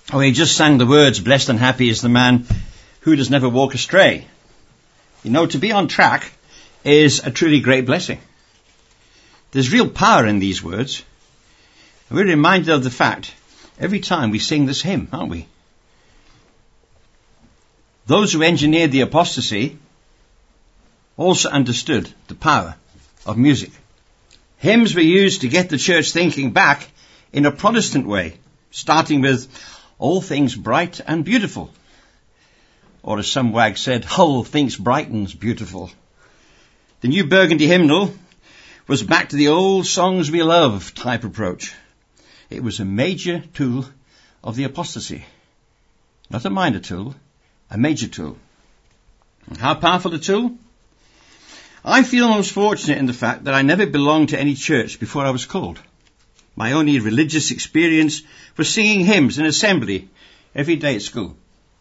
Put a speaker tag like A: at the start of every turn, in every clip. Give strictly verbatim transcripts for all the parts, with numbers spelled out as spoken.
A: Oh, he just sang the words, blessed and happy is the man who does never walk astray. You know, to be on track is a truly great blessing. There's real power in these words. And we're reminded of the fact every time we sing this hymn, aren't we? Those who engineered the apostasy also understood the power of music. Hymns were used to get the church thinking back in a Protestant way, starting with all things bright and beautiful. Or as some wag said, Hull thinks Brighton's beautiful. The New Burgundy Hymnal was back to the old songs we love type approach. It was a major tool of the apostasy. Not a minor tool, a major tool. And how powerful a tool? I feel most fortunate in the fact that I never belonged to any church before I was called. My only religious experience was singing hymns in assembly every day at school.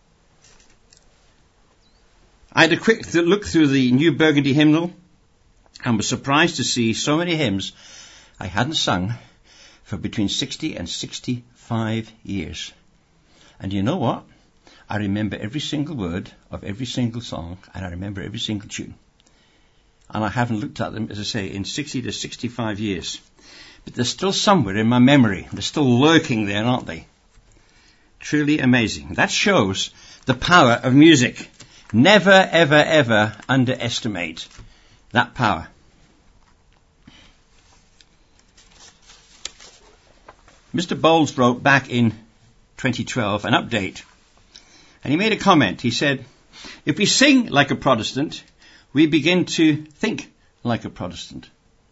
A: I had a quick look through the New Burgundy Hymnal and was surprised to see so many hymns I hadn't sung for between sixty and sixty-five years. And you know what? I remember every single word of every single song, and I remember every single tune. And I haven't looked at them, as I say, in sixty to sixty-five years. But they're still somewhere in my memory. They're still lurking there, aren't they? Truly amazing. That shows the power of music. Never, ever, ever underestimate that power. Mister Bowles wrote back in twenty twelve an update. And he made a comment. He said, if we sing like a Protestant, we begin to think like a Protestant.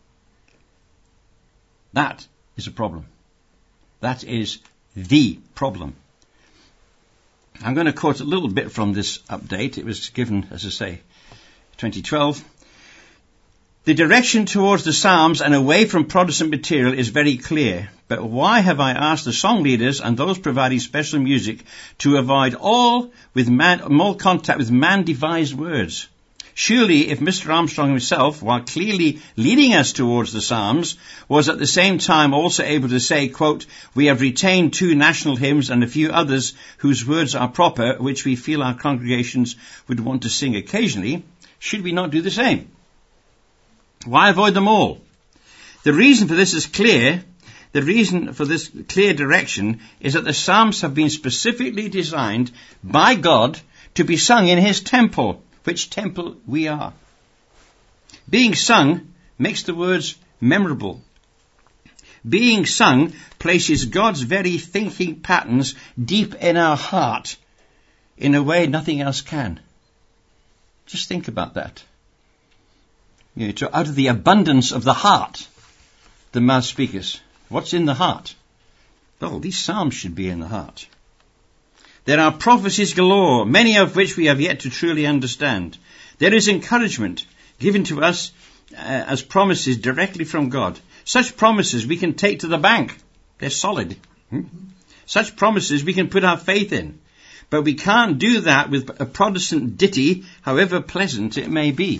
A: That is a problem. That is the problem. I'm going to quote a little bit from this update. It was given, as I say, twenty twelve. The direction towards the Psalms and away from Protestant material is very clear. But why have I asked the song leaders and those providing special music to avoid all with man, all contact with man-devised words? Surely if Mister Armstrong himself, while clearly leading us towards the Psalms, was at the same time also able to say, quote, we have retained two national hymns and a few others whose words are proper, which we feel our congregations would want to sing occasionally, should we not do the same? Why avoid them all? The reason for this is clear. The reason for this clear direction is that the Psalms have been specifically designed by God to be sung in his temple, which temple we are. Being sung makes the words memorable. Being sung places God's very thinking patterns deep in our heart in a way nothing else can. Just think about that. You know, to, out of the abundance of the heart, the mouth speaketh. What's in the heart? Well, these psalms should be in the heart. There are prophecies galore, many of which we have yet to truly understand. There is encouragement given to us uh, as promises directly from God. Such promises we can take to the bank. They're solid. Hmm? Such promises we can put our faith in. But we can't do that with a Protestant ditty, however pleasant it may be.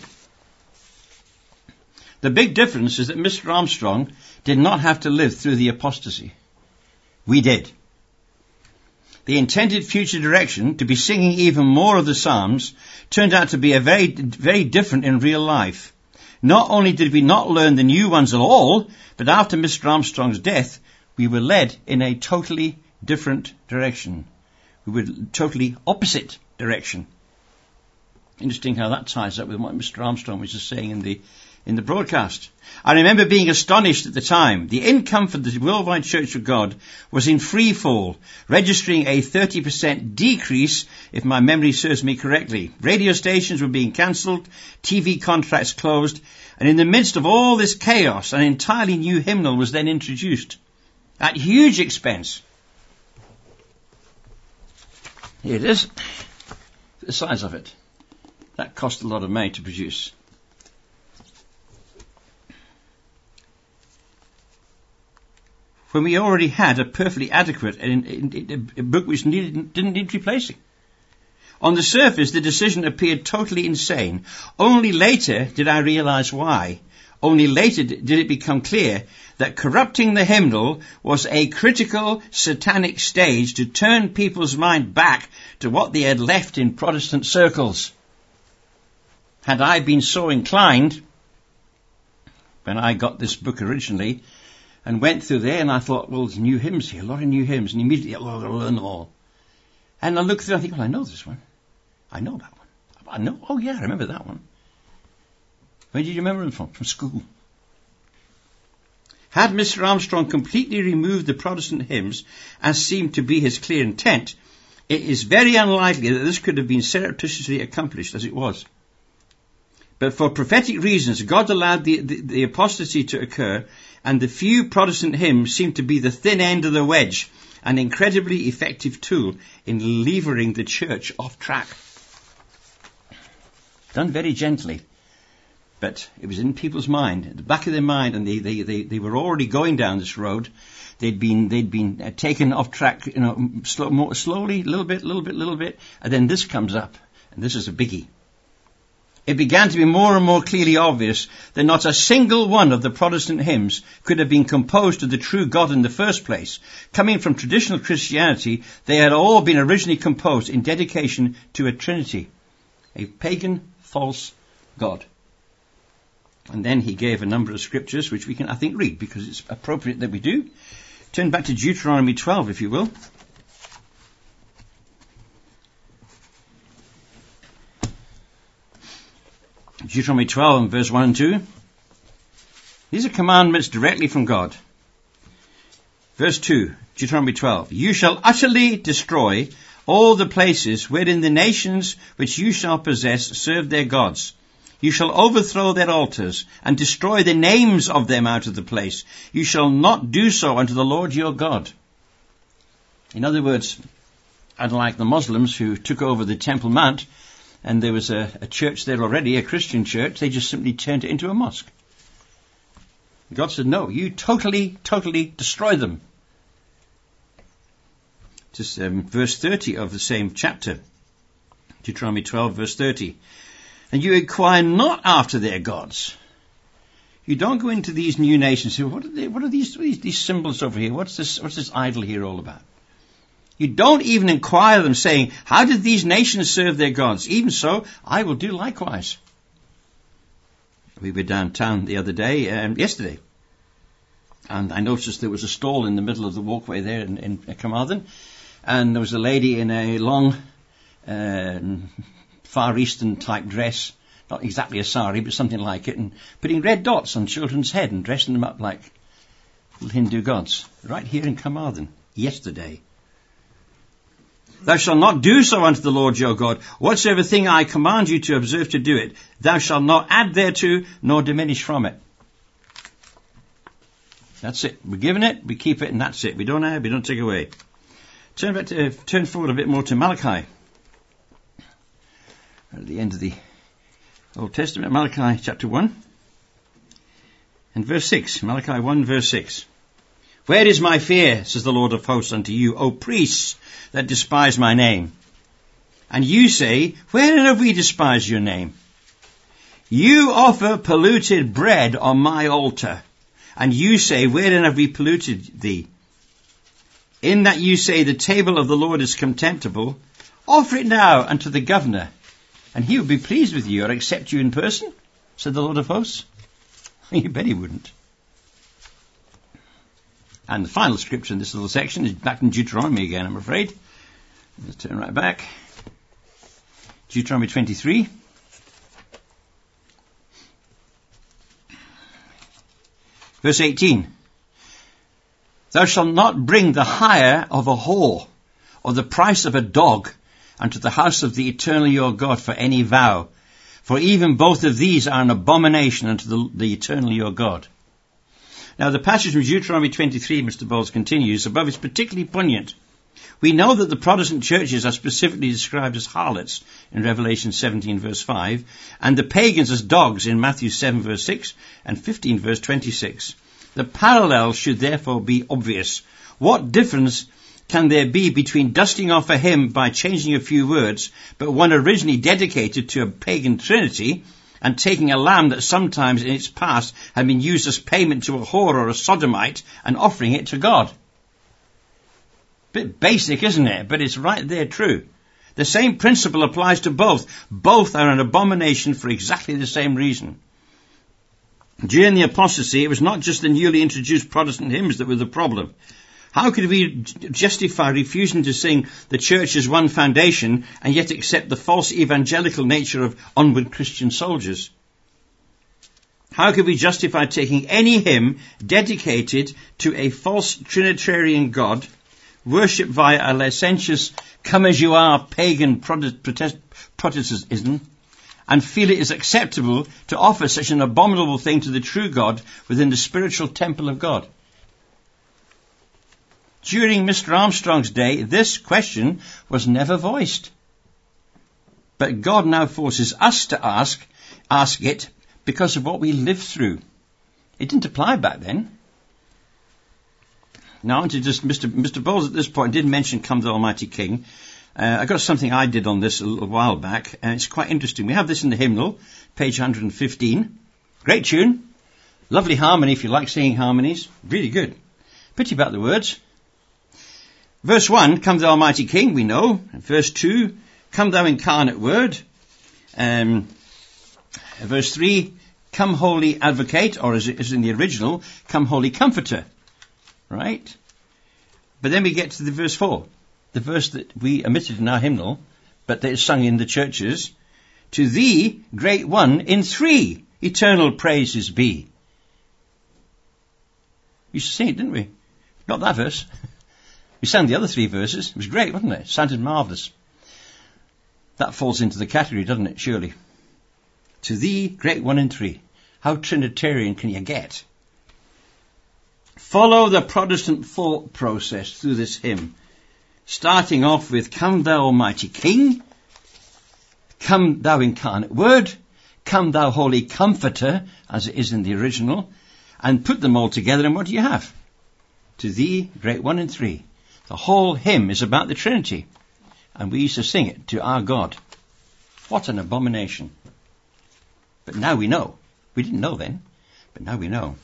A: The big difference is that Mister Armstrong did not have to live through the apostasy. We did. The intended future direction, to be singing even more of the Psalms, turned out to be a very, very different in real life. Not only did we not learn the new ones at all, but after Mister Armstrong's death, we were led in a totally different direction. We were totally opposite direction. Interesting how that ties up with what Mister Armstrong was just saying in the in the broadcast. I remember being astonished at the time. The income for the Worldwide Church of God was in free fall, registering a thirty percent decrease, if my memory serves me correctly. Radio stations were being cancelled, T V contracts closed, and in the midst of all this chaos, an entirely new hymnal was then introduced at huge expense. Here it is, the size of it. That cost a lot of money to produce. When we already had a perfectly adequate and a book which needed, didn't need replacing. On the surface, the decision appeared totally insane. Only later did I realize why. Only later did it become clear that corrupting the hymnal was a critical satanic stage to turn people's mind back to what they had left in Protestant circles. Had I been so inclined, when I got this book originally, and went through there and I thought, well, there's new hymns here, a lot of new hymns, and immediately, oh, I've got to learn them all. And I look through, I think, well, I know this one. I know that one. I know, oh yeah, I remember that one. Where did you remember them from? From school. Had Mister Armstrong completely removed the Protestant hymns, as seemed to be his clear intent, it is very unlikely that this could have been surreptitiously accomplished as it was. But for prophetic reasons, God allowed the, the, the apostasy to occur, and the few Protestant hymns seem to be the thin end of the wedge, an incredibly effective tool in levering the church off track. Done very gently, but it was in people's mind, at the back of their mind, and they, they, they, they were already going down this road. They'd been, they'd been uh, taken off track, you know, slow, more, slowly, little bit, little bit, little bit, and then this comes up, and this is a biggie. It began to be more and more clearly obvious that not a single one of the Protestant hymns could have been composed to the true God in the first place. Coming from traditional Christianity, they had all been originally composed in dedication to a Trinity, a pagan, false God. And then he gave a number of scriptures which we can, I think, read because it's appropriate that we do. Turn back to Deuteronomy twelve, if you will. Deuteronomy twelve and verse one and two. These are commandments directly from God. Verse two, Deuteronomy twelve. You shall utterly destroy all the places wherein the nations which you shall possess serve their gods. You shall overthrow their altars and destroy the names of them out of the place. You shall not do so unto the Lord your God. In other words, unlike the Muslims who took over the Temple Mount, and there was a, a church there already, a Christian church, they just simply turned it into a mosque. God said, no, you totally, totally destroy them. Just um, verse thirty of the same chapter. Deuteronomy twelve, verse thirty. And you inquire not after their gods. You don't go into these new nations and say, what are, they, what are these, these, these symbols over here? What's this, what's this idol here all about? You don't even inquire them, saying, how did these nations serve their gods? Even so, I will do likewise. We were downtown the other day, um, yesterday, and I noticed there was a stall in the middle of the walkway there in, in Carmarthen, and there was a lady in a long, uh, Far Eastern type dress, not exactly a sari, but something like it, and putting red dots on children's head and dressing them up like little Hindu gods, right here in Carmarthen, yesterday. Thou shalt not do so unto the Lord your God. Whatsoever thing I command you to observe to do it, thou shalt not add thereto, nor diminish from it. That's it. We're given it, we keep it, and that's it. We don't add, we don't take away. Turn back to, uh, turn forward a bit more to Malachi. At the end of the Old Testament, Malachi chapter one. And verse six. Malachi one, verse six. Where is my fear, says the Lord of hosts unto you, O priests that despise my name? And you say, wherein have we despised your name? You offer polluted bread on my altar. And you say, wherein have we polluted thee? In that you say, the table of the Lord is contemptible, offer it now unto the governor, and he will be pleased with you or accept you in person, said the Lord of hosts. You bet he wouldn't. And the final scripture in this little section is back in Deuteronomy again, I'm afraid. Let's turn right back. Deuteronomy twenty-three. Verse eighteen. Thou shalt not bring the hire of a whore, or the price of a dog, unto the house of the eternal your God for any vow. For even both of these are an abomination unto the, the eternal your God. Now the passage from Deuteronomy twenty-three, Mister Bowles continues, above is particularly poignant. We know that the Protestant churches are specifically described as harlots in Revelation seventeen verse five, and the pagans as dogs in Matthew seven verse six and fifteen verse twenty-six. The parallel should therefore be obvious. What difference can there be between dusting off a hymn by changing a few words, but one originally dedicated to a pagan trinity, and taking a lamb that sometimes in its past had been used as payment to a whore or a sodomite and offering it to God. Bit basic, isn't it? But it's right there true. The same principle applies to both. Both are an abomination for exactly the same reason. During the apostasy, it was not just the newly introduced Protestant hymns that were the problem. How could we justify refusing to sing the church's one foundation and yet accept the false evangelical nature of Onward Christian Soldiers? How could we justify taking any hymn dedicated to a false Trinitarian God, worshipped via a licentious come-as-you-are pagan Protestantism, and feel it is acceptable to offer such an abominable thing to the true God within the spiritual temple of God? During Mister Armstrong's day, this question was never voiced. But God now forces us to ask, ask it because of what we lived through. It didn't apply back then. Now, to just Mister Mister Bowles at this point did mention "Come the Almighty King." Uh, I got something I did on this a little while back, and it's quite interesting. We have this in the hymnal, page one hundred fifteen. Great tune. Lovely harmony if you like singing harmonies. Really good. Pity about the words. Verse one, "Come thou Almighty King," we know. Verse two, "Come thou incarnate Word." Um, verse three, "Come Holy Advocate," or as it is in the original, "Come Holy Comforter." Right? But then we get to the verse four, the verse that we omitted in our hymnal, but that is sung in the churches. "To thee, great one, in three eternal praises be." We used to sing it, didn't we? Not that verse. We sang the other three verses. It was great, wasn't it? It sounded marvellous. That falls into the category, doesn't it, surely? "To thee, great one in three." How Trinitarian can you get? Follow the Protestant thought process through this hymn, starting off with "Come thou Almighty King," "Come thou incarnate Word," "Come thou Holy Comforter," as it is in the original, and put them all together, and what do you have? "To thee, great one in three." The whole hymn is about the Trinity, and we used to sing it to our God. What an abomination. But now we know. We didn't know then, but now we know.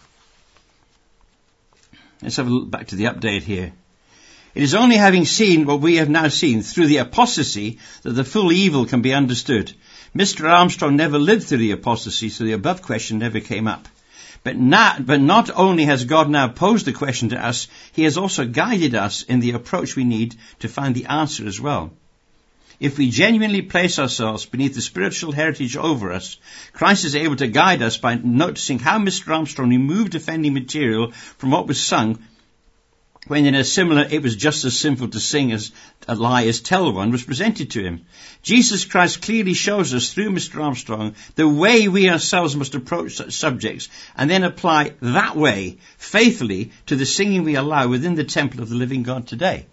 A: Let's have a look back to the update here. It is only having seen what we have now seen through the apostasy that the full evil can be understood. Mister Armstrong never lived through the apostasy, so the above question never came up. But not, but not only has God now posed the question to us, he has also guided us in the approach we need to find the answer as well. If we genuinely place ourselves beneath the spiritual heritage over us, Christ is able to guide us by noticing how Mister Armstrong removed offending material from what was sung, when in a similar "it was just as sinful to sing as a lie as tell one" was presented to him. Jesus Christ clearly shows us through Mister Armstrong the way we ourselves must approach such subjects, and then apply that way faithfully to the singing we allow within the temple of the living God today.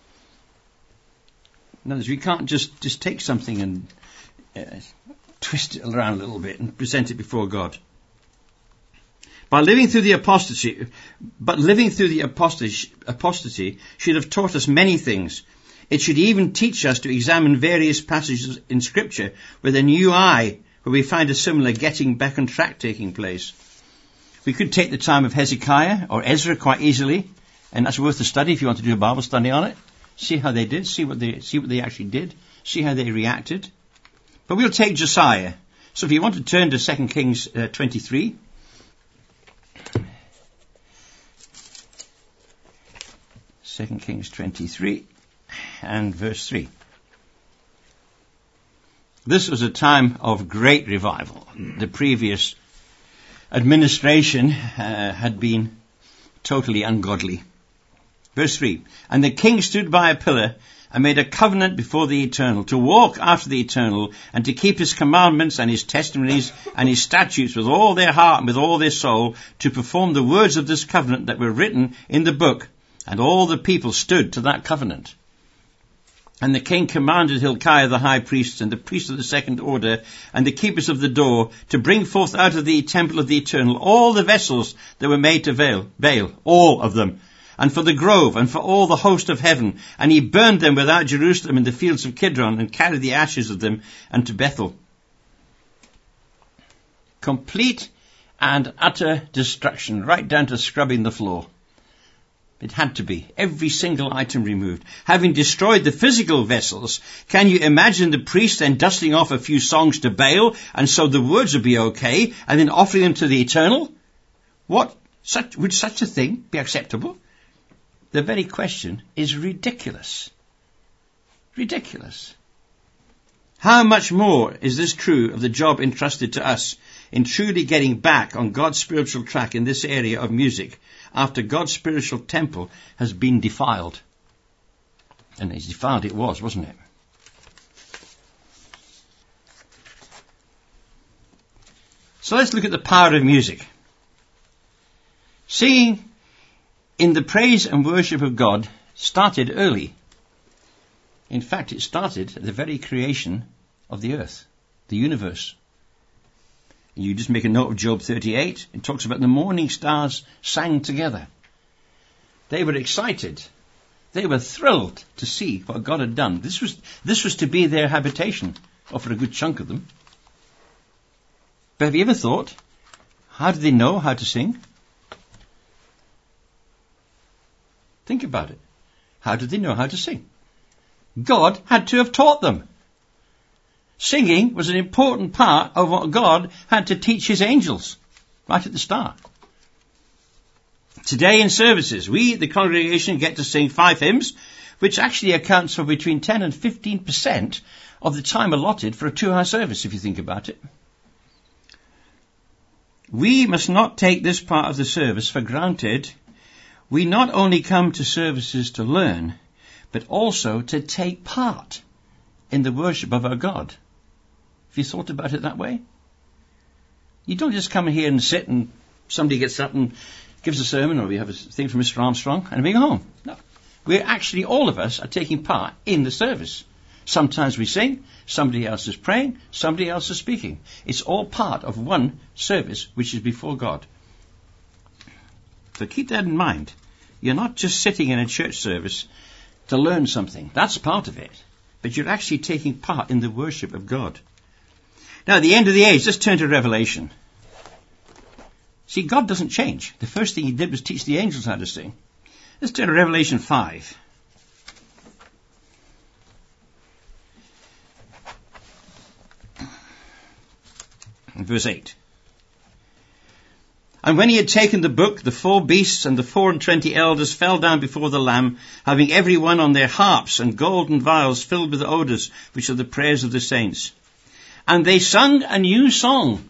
A: In other words, we can't just, just take something and uh, twist it around a little bit and present it before God. By living through the apostasy, but living through the apostasy, apostasy should have taught us many things. It should even teach us to examine various passages in Scripture with a new eye, where we find a similar getting back on track taking place. We could take the time of Hezekiah or Ezra quite easily, and that's worth a study if you want to do a Bible study on it. See how they did, see what they, see what they actually did, see how they reacted. But we'll take Josiah. So if you want to turn to Second Kings uh, twenty-three. Second Kings twenty-three and verse three. This was a time of great revival. The previous administration uh, had been totally ungodly. Verse three, "And the king stood by a pillar and made a covenant before the Eternal, to walk after the Eternal, and to keep his commandments and his testimonies and his statutes with all their heart and with all their soul, to perform the words of this covenant that were written in the book. And all the people stood to that covenant. And the king commanded Hilkiah the high priest and the priests of the second order and the keepers of the door to bring forth out of the temple of the Eternal all the vessels that were made to Baal, Baal, all of them, and for the grove, and for all the host of heaven. And he burned them without Jerusalem in the fields of Kidron, and carried the ashes of them unto Bethel." Complete and utter destruction, right down to scrubbing the floor. It had to be. Every single item removed. Having destroyed the physical vessels, can you imagine the priest then dusting off a few songs to Baal, and so the words would be okay, and then offering them to the Eternal? What? Such, would such a thing be acceptable? The very question is ridiculous. Ridiculous. How much more is this true of the job entrusted to us in truly getting back on God's spiritual track in this area of music after God's spiritual temple has been defiled? And as defiled it was, wasn't it? So let's look at the power of music. Singing in the praise and worship of God started early. In fact, it started at the very creation of the earth, the universe. You just make a note of Job thirty-eight. It talks about the morning stars sang together. They were excited. They were thrilled to see what God had done. This was, this was to be their habitation, or for a good chunk of them. But have you ever thought, how did they know how to sing? Think about it. How did they know how to sing? God had to have taught them. Singing was an important part of what God had to teach his angels right at the start. Today in services, we, the congregation, get to sing five hymns, which actually accounts for between ten and fifteen percent of the time allotted for a two-hour service, if you think about it. We must not take this part of the service for granted. We not only come to services to learn, but also to take part in the worship of our God. Have you thought about it that way? You don't just come here and sit and somebody gets up and gives a sermon, or we have a thing from Mister Armstrong, and we go home. No. We're actually, all of us are taking part in the service. Sometimes we sing, somebody else is praying, somebody else is speaking. It's all part of one service which is before God. So keep that in mind. You're not just sitting in a church service to learn something. That's part of it. But you're actually taking part in the worship of God. Now, at the end of the age, let's turn to Revelation. See, God doesn't change. The first thing he did was teach the angels how to sing. Let's turn to Revelation five. Verse eight. And when he had taken the book, the four beasts and the four and twenty elders fell down before the Lamb, having every one on their harps and golden vials filled with odours, which are the prayers of the saints. And they sung a new song,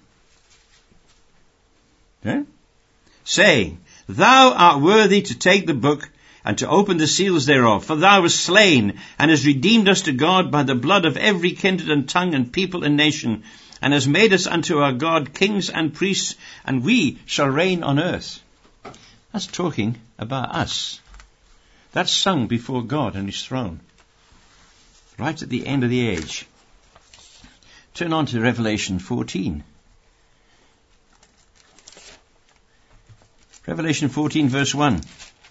A: yeah? saying, Thou art worthy to take the book and to open the seals thereof, for thou wast slain and hast redeemed us to God by the blood of every kindred and tongue and people and nation, and has made us unto our God kings and priests, and we shall reign on earth. That's talking about us. That's sung before God and his throne, right at the end of the age. Turn on to Revelation fourteen. Revelation fourteen, verse one.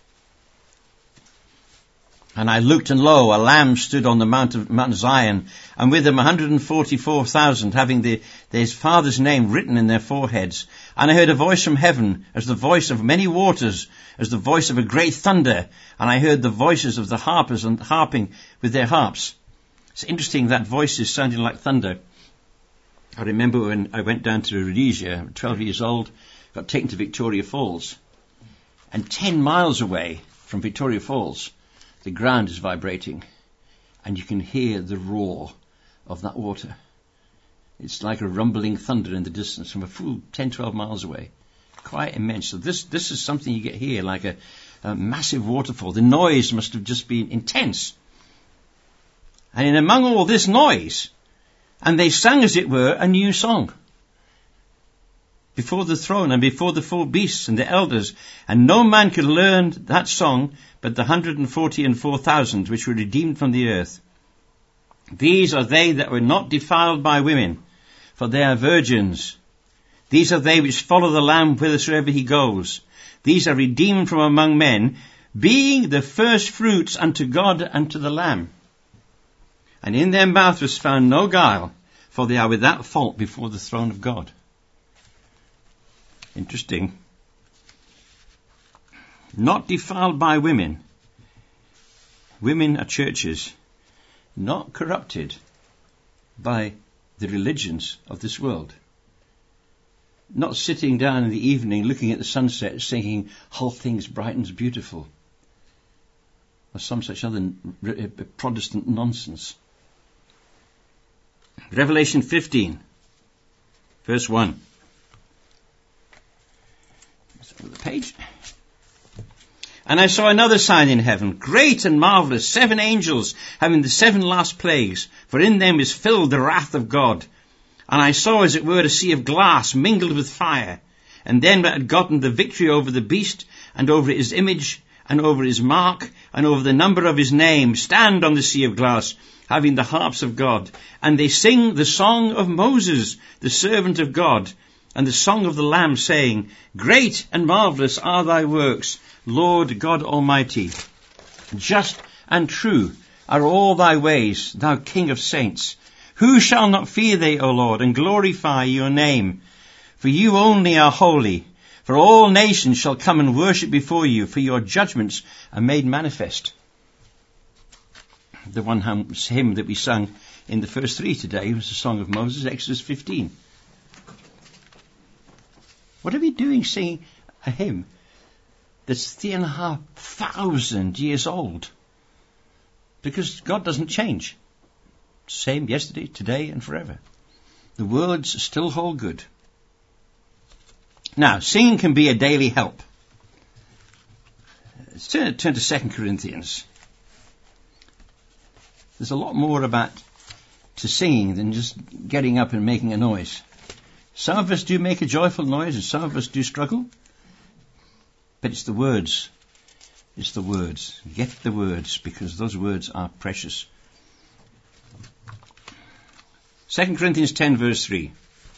A: And I looked, and lo, a lamb stood on the mount of Mount Zion, and with him one hundred forty-four thousand, having the, his father's name written in their foreheads. And I heard a voice from heaven, as the voice of many waters, as the voice of a great thunder. And I heard the voices of the harpers and harping with their harps. It's interesting that voices sounding like thunder. I remember when I went down to Rhodesia, twelve years old, got taken to Victoria Falls. And ten miles away from Victoria Falls, the ground is vibrating, and you can hear the roar of that water. It's like a rumbling thunder in the distance from a full ten, twelve miles away. Quite immense. So this, this is something you get here, like a, a massive waterfall. The noise must have just been intense. And in among all this noise, and they sang, as it were, a new song before the throne and before the four beasts and the elders, and no man could learn that song but the hundred and forty and four thousand which were redeemed from the earth. These are they that were not defiled by women, for they are virgins. These are they which follow the Lamb whithersoever he goes. These are redeemed from among men, being the first fruits unto God and to the Lamb. And in their mouth was found no guile, for they are without fault before the throne of God. Interesting. Not defiled by women. Women are churches. Not corrupted by the religions of this world. Not sitting down in the evening looking at the sunset singing whole things bright and beautiful, or some such other Protestant nonsense. Revelation fifteen, verse one. Let's go to the page. And I saw another sign in heaven, great and marvellous, seven angels having the seven last plagues, for in them is filled the wrath of God. And I saw as it were a sea of glass mingled with fire, and them that had gotten the victory over the beast, and over his image, and over his mark, and over the number of his name, stand on the sea of glass, having the harps of God. And they sing the song of Moses, the servant of God, and the song of the Lamb, saying, Great and marvellous are thy works, Lord God Almighty. Just and true are all thy ways, thou King of saints. Who shall not fear thee, O Lord, and glorify your name? For you only are holy. For all nations shall come and worship before you, for your judgments are made manifest. The one hymn that we sung in the first three today was the Song of Moses, Exodus fifteen. What are we doing singing a hymn that's three and a half thousand years old? Because God doesn't change. Same yesterday, today, and forever. The words still hold good. Now, singing can be a daily help. Let's turn, turn to Second Corinthians. There's a lot more about to singing than just getting up and making a noise. Some of us do make a joyful noise, and some of us do struggle. But it's the words. It's the words. Get the words, because those words are precious. Second Corinthians ten, verse three.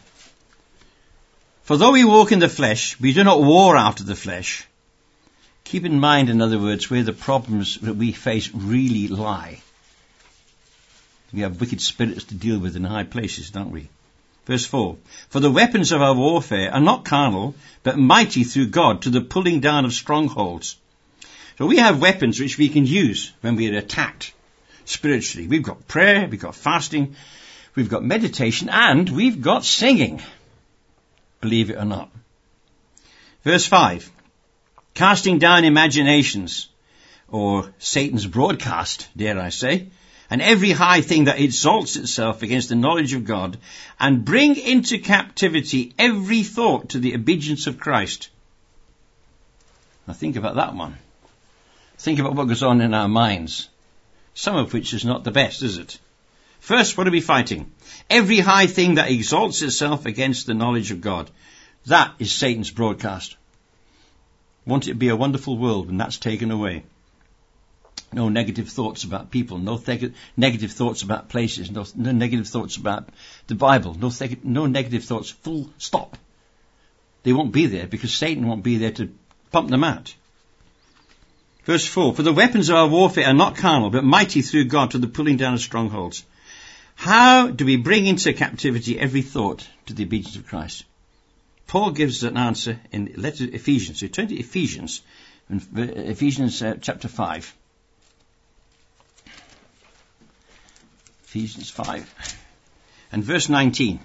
A: For though we walk in the flesh, we do not war after the flesh. Keep in mind, in other words, where the problems that we face really lie. We have wicked spirits to deal with in high places, don't we? Verse four. For the weapons of our warfare are not carnal, but mighty through God to the pulling down of strongholds. So we have weapons which we can use when we are attacked spiritually. We've got prayer, we've got fasting, we've got meditation, and we've got singing. Believe it or not. Verse five. Casting down imaginations, or Satan's broadcast, dare I say, and every high thing that exalts itself against the knowledge of God, and bring into captivity every thought to the obedience of Christ. Now think about that one. Think about what goes on in our minds, some of which is not the best, is it? First, what are we fighting? Every high thing that exalts itself against the knowledge of God. That is Satan's broadcast. Want it to be a wonderful world when that's taken away. No negative thoughts about people, no th- negative thoughts about places, no, no negative thoughts about the Bible, no, th- no negative thoughts, full stop. They won't be there because Satan won't be there to pump them out. Verse four, for the weapons of our warfare are not carnal, but mighty through God to the pulling down of strongholds. How do we bring into captivity every thought to the obedience of Christ? Paul gives an answer in the letter to Ephesians. So turn to Ephesians, Ephesians uh, chapter five. Ephesians five and verse nineteen.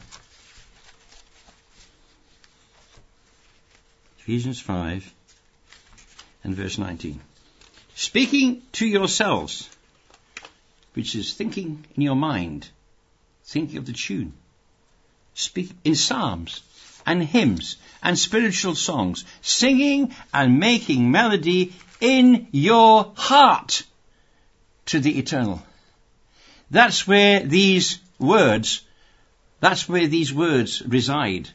A: Ephesians five and verse nineteen. Speaking to yourselves, which is thinking in your mind, thinking of the tune. Speak in psalms and hymns and spiritual songs, singing and making melody in your heart to the eternal. That's where these words, that's where these words reside.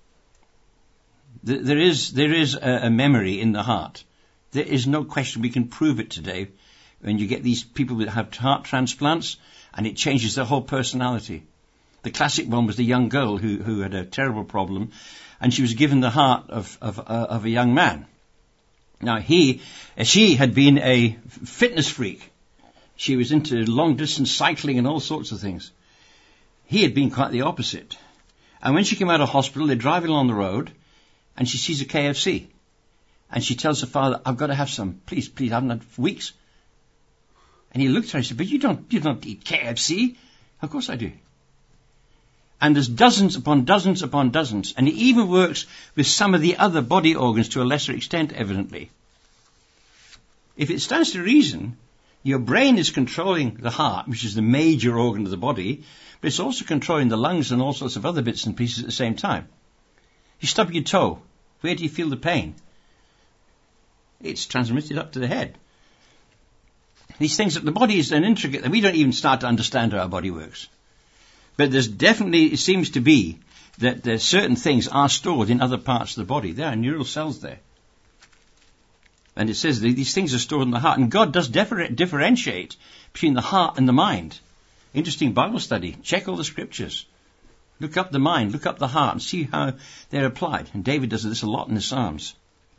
A: There is, there is a, a memory in the heart. There is no question. We can prove it today when you get these people that have heart transplants and it changes their whole personality. The classic one was the young girl who, who had a terrible problem, and she was given the heart of, of, uh, of a young man. Now he, she had been a fitness freak. She was into long distance cycling and all sorts of things. He had been quite the opposite. And when she came out of hospital, they're driving along the road, and she sees a K F C. And she tells her father, I've got to have some. Please, please, I haven't had for weeks. And he looked at her and said, but you don't, you don't eat K F C. Of course I do. And there's dozens upon dozens upon dozens. And it even works with some of the other body organs to a lesser extent, evidently. If it stands to reason, your brain is controlling the heart, which is the major organ of the body, but it's also controlling the lungs and all sorts of other bits and pieces at the same time. You stub your toe. Where do you feel the pain? It's transmitted up to the head. These things, the body is an intricate, and we don't even start to understand how our body works. But there's definitely, it seems to be, that there's certain things are stored in other parts of the body. There are neural cells there. And it says that these things are stored in the heart. And God does differ- differentiate between the heart and the mind. Interesting Bible study. Check all the scriptures. Look up the mind, look up the heart, and see how they're applied. And David does this a lot in the Psalms.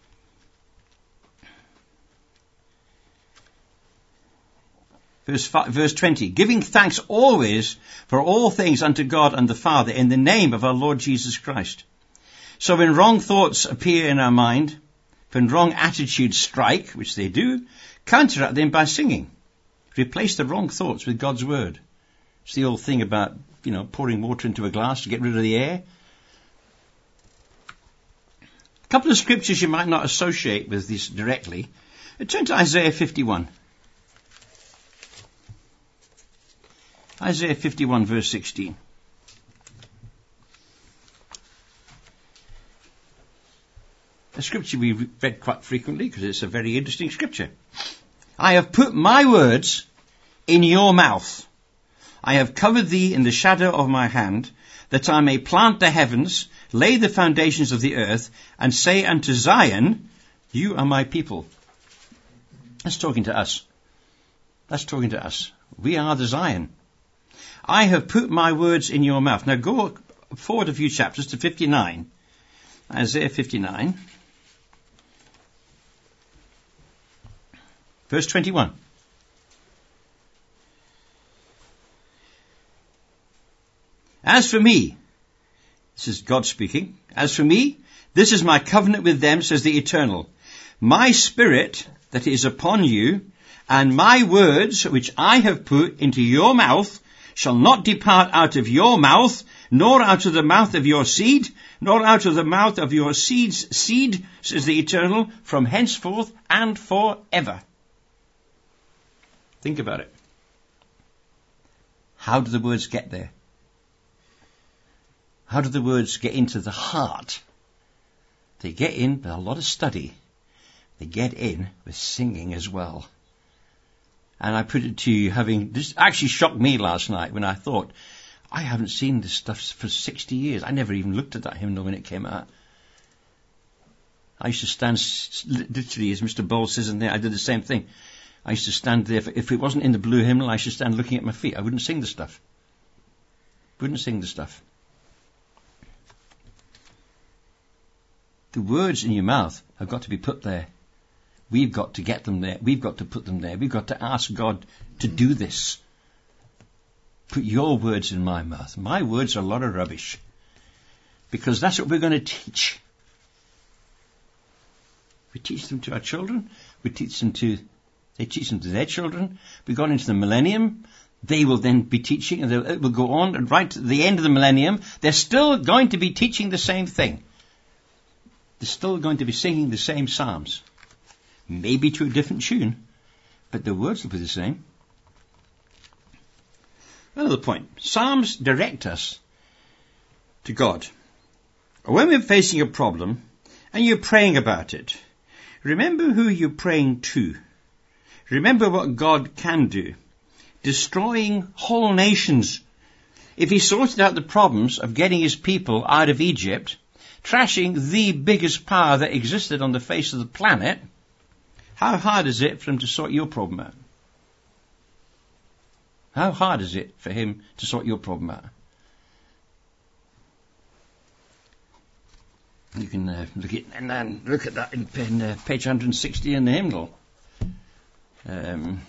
A: Verse, five, verse twenty, giving thanks always for all things unto God and the Father in the name of our Lord Jesus Christ. So when wrong thoughts appear in our mind, when wrong attitudes strike, which they do, counteract them by singing. Replace the wrong thoughts with God's word. It's the old thing about, you know, pouring water into a glass to get rid of the air. A couple of scriptures you might not associate with this directly. Turn to Isaiah fifty-one. Isaiah fifty-one, verse sixteen. A scripture we read quite frequently because it's a very interesting scripture. I have put my words in your mouth. I have covered thee in the shadow of my hand, that I may plant the heavens, lay the foundations of the earth, and say unto Zion, you are my people. That's talking to us. That's talking to us. We are the Zion. I have put my words in your mouth. Now go forward a few chapters to fifty-nine. Isaiah fifty-nine. Verse twenty-one. As for me, this is God speaking, as for me, this is my covenant with them, says the Eternal. My spirit that is upon you, and my words which I have put into your mouth, shall not depart out of your mouth, nor out of the mouth of your seed, nor out of the mouth of your seed's seed, says the Eternal, from henceforth and forever. Think about it. How do the words get there? How do the words get into the heart? They get in with a lot of study. They get in with singing as well. And I put it to you, having, this actually shocked me last night when I thought, I haven't seen this stuff for sixty years. I never even looked at that hymnal when it came out. I used to stand, literally, as Mister Bowles says in there, I did the same thing. I used to stand there, if it wasn't in the blue hymnal, I should stand looking at my feet. I wouldn't sing the stuff. Wouldn't sing the stuff. The words in your mouth have got to be put there. We've got to get them there. We've got to put them there. We've got to ask God to do this. Put your words in my mouth. My words are a lot of rubbish. Because that's what we're going to teach. We teach them to our children. We teach them to, they teach them to their children. We've gone into the millennium. They will then be teaching, and it will go on, and right to the end of the millennium, they're still going to be teaching the same thing. They're still going to be singing the same psalms. Maybe to a different tune, but the words will be the same. Another point. Psalms direct us to God. When we're facing a problem and you're praying about it, remember who you're praying to. Remember what God can do. Destroying whole nations. If he sorted out the problems of getting his people out of Egypt, trashing the biggest power that existed on the face of the planet, how hard is it for him to sort your problem out? How hard is it for him to sort your problem out? You can uh, look at and then look at that in, in uh, page one hundred sixty in the hymnal. Um,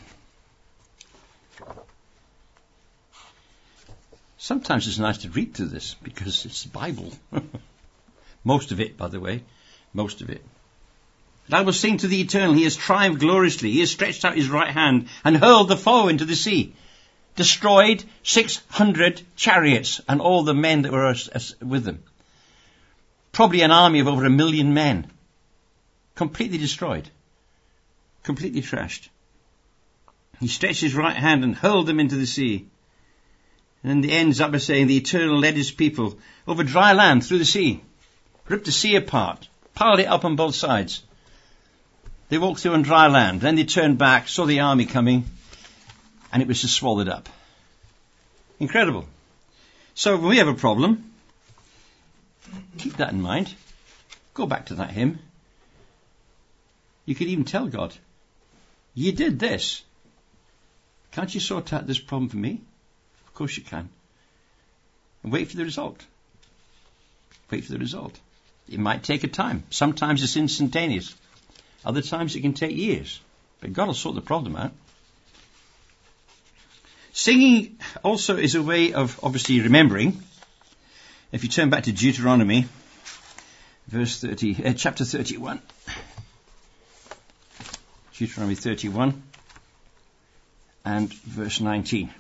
A: sometimes it's nice to read through this because it's the Bible. Most of it, by the way. most of it. And I will sing to the Eternal. He has triumphed gloriously. He has stretched out his right hand and hurled the foe into the sea. Destroyed six hundred chariots and all the men that were with them. Probably an army of over a million men. Completely destroyed. Completely trashed. He stretched his right hand and hurled them into the sea. And he ends up by saying, the Eternal led his people over dry land through the sea. Ripped the sea apart. Piled it up on both sides. They walked through on dry land. Then they turned back, saw the army coming, and it was just swallowed up. Incredible. So when we have a problem, keep that in mind. Go back to that hymn. You could even tell God, you did this. Can't you sort out this problem for me? Of course you can. And wait for the result. Wait for the result. It might take a time. Sometimes it's instantaneous. Other times it can take years. But God will sort the problem out. Singing also is a way of obviously remembering. If you turn back to Deuteronomy, verse thirty, uh, chapter thirty-one. Deuteronomy thirty-one and verse nineteen.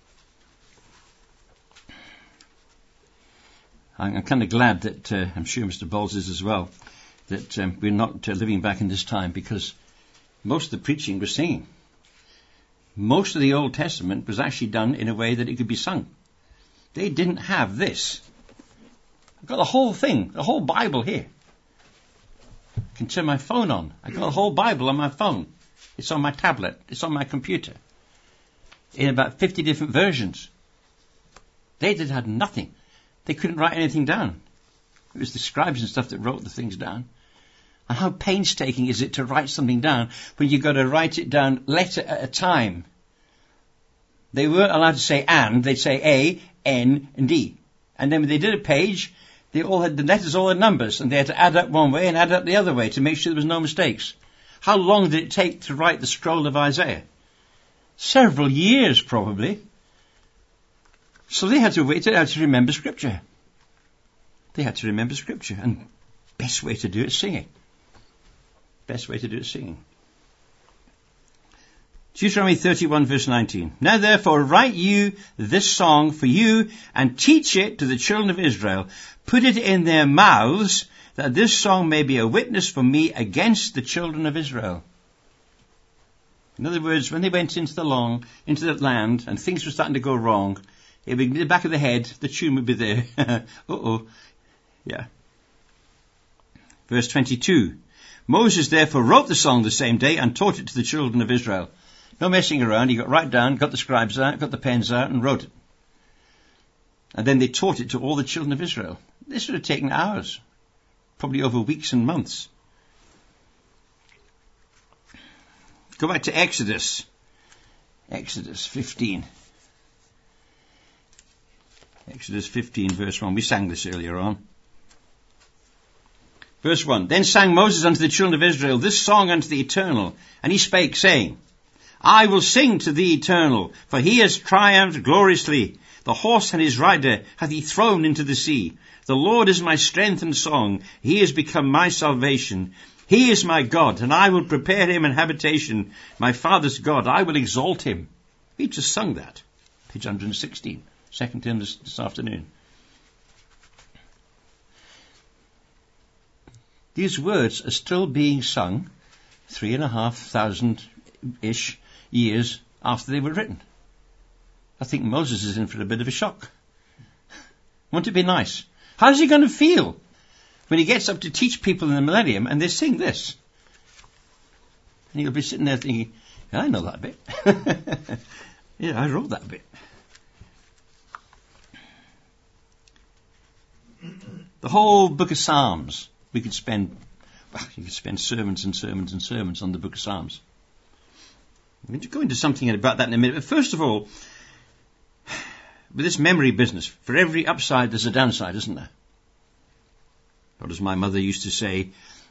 A: I'm, I'm kind of glad that, uh, I'm sure Mister Bowles is as well, that um, we're not uh, living back in this time, because most of the preaching was singing. Most of the Old Testament was actually done in a way that it could be sung. They didn't have this. I've got the whole thing, the whole Bible here. I can turn my phone on. I've got the whole Bible on my phone. It's on my tablet. It's on my computer. In about fifty different versions. They did had nothing. They couldn't write anything down. It was the scribes and stuff that wrote the things down. And how painstaking is it to write something down when you've got to write it down letter at a time? They weren't allowed to say and, they'd say A, N, and D. And then when they did a page, they all had the letters, all the numbers, and they had to add up one way and add up the other way to make sure there was no mistakes. How long did it take to write the scroll of Isaiah? Several years, probably. So they had to wait, they had to remember Scripture. They had to remember Scripture, and best way to do it is singing. Best way to do it is singing. Deuteronomy thirty-one verse nineteen. Now therefore write you this song for you and teach it to the children of Israel. Put it in their mouths, that this song may be a witness for me against the children of Israel. In other words, when they went into the long, into the land and things were starting to go wrong, it would be in the back of the head, the tune would be there. Uh-oh. Yeah. Verse twenty-two. Moses therefore wrote the song the same day and taught it to the children of Israel. No messing around. He got right down, got the scribes out, got the pens out and wrote it. And then they taught it to all the children of Israel. This would have taken hours. Probably over weeks and months. Go back to Exodus. Exodus fifteen. Exodus fifteen verse one. We sang this earlier on. Verse one. Then sang Moses unto the children of Israel this song unto the Eternal. And he spake, saying, I will sing to the Eternal, for he has triumphed gloriously. The horse and his rider hath he thrown into the sea. The Lord is my strength and song. He is become my salvation. He is my God, and I will prepare him an habitation. My father's God, I will exalt him. We just sung that. Page one hundred sixteen. Second term this, this afternoon. These words are still being sung three and a half thousand-ish years after they were written. I think Moses is in for a bit of a shock. Won't it be nice? How's he going to feel when he gets up to teach people in the millennium and they sing this? And he'll be sitting there thinking, yeah, I know that bit. Yeah, I wrote that bit. The whole book of Psalms, we could spend, well, you could spend sermons and sermons and sermons on the book of Psalms. I'm going to go into something about that in a minute. But first of all, with this memory business, for every upside there's a downside, isn't there? Or as my mother used to say,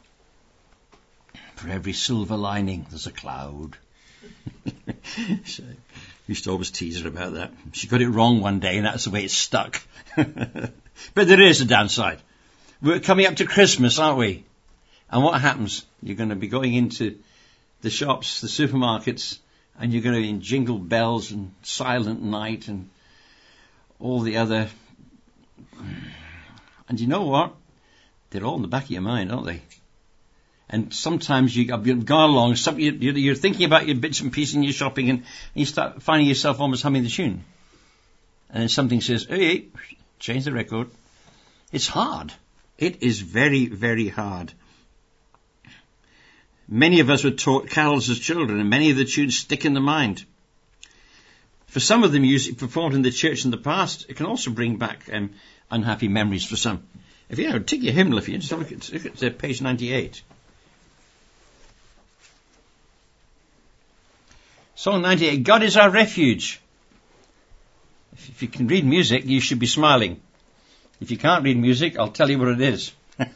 A: for every silver lining there's a cloud. So, I used to always tease her about that. She got it wrong one day and that's the way it stuck. But there is a downside. We're coming up to Christmas, aren't we? And what happens? You're going to be going into the shops, the supermarkets, and you're going to be in Jingle Bells and Silent Night and all the other. And you know what? They're all in the back of your mind, aren't they? And sometimes you, you've gone along, you're thinking about your bits and pieces in your shopping, and you start finding yourself almost humming the tune. And then something says, hey, change the record. It's hard. It is very, very hard. Many of us were taught carols as children, and many of the tunes stick in the mind. For some of the music performed in the church in the past, it can also bring back um, unhappy memories for some. If you know, take your hymnal, if you just look at, look at uh, page ninety-eight. Song ninety-eight, God is our refuge. If, if you can read music, you should be smiling. If you can't read music, I'll tell you what it is.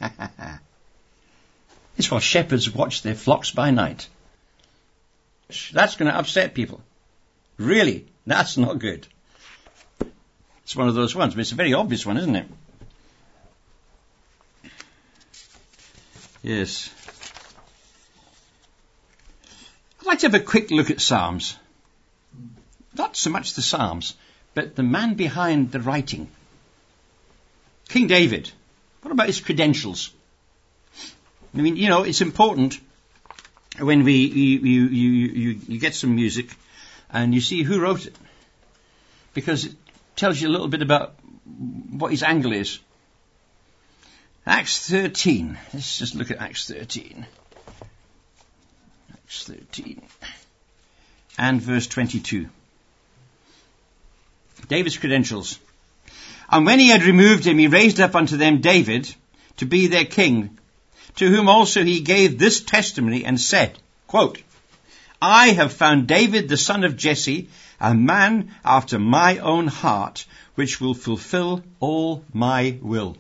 A: It's what shepherds watch their flocks by night. That's going to upset people. Really, that's not good. It's one of those ones, but it's a very obvious one, isn't it? Yes. I'd like to have a quick look at Psalms. Not so much the Psalms, but the man behind the writing. King David. What about his credentials? I mean, you know, it's important when we you, you, you, you, you get some music and you see who wrote it. Because it tells you a little bit about what his angle is. Acts thirteen. Let's just look at Acts thirteen. Acts thirteen. And verse twenty-two. David's credentials. And when he had removed him, he raised up unto them David to be their king, to whom also he gave this testimony and said, quote, I have found David the son of Jesse, a man after my own heart, which will fulfill all my will.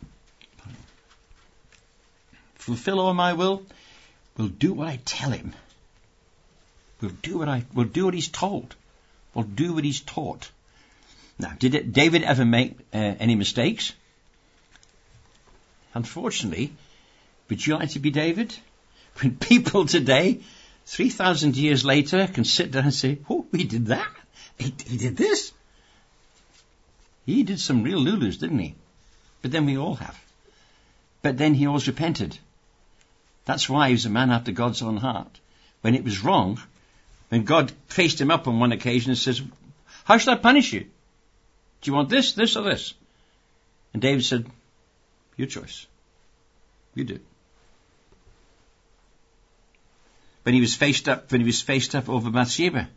A: Fulfill all my will? We'll do what I tell him. We'll do what I, we'll do what he's told. We'll do what he's taught. Now, did it, David ever make uh, any mistakes? Unfortunately, would you like to be David? When people today, three thousand years later, can sit down and say, oh, he did that? He, he did this? He did some real lulus, didn't he? But then we all have. But then he always repented. That's why he was a man after God's own heart. When it was wrong, when God faced him up on one occasion and says, how should I punish you? Do you want this, this, or this? And David said, your choice. You do. When he was faced up, when he was faced up over Bathsheba,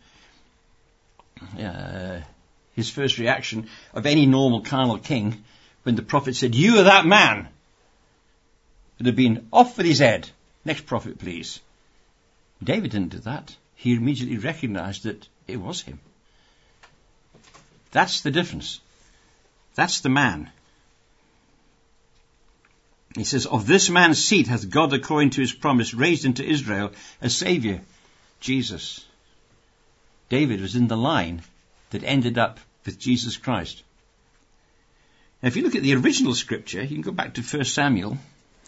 A: uh, his first reaction of any normal carnal king, when the prophet said, you are that man, would have been off with his head. Next prophet, please. David didn't do that. He immediately recognized that it was him. That's the difference. That's the man. He says, of this man's seed hath God, according to his promise, raised into Israel a Saviour, Jesus. David was in the line that ended up with Jesus Christ. Now, if you look at the original scripture, you can go back to First Samuel.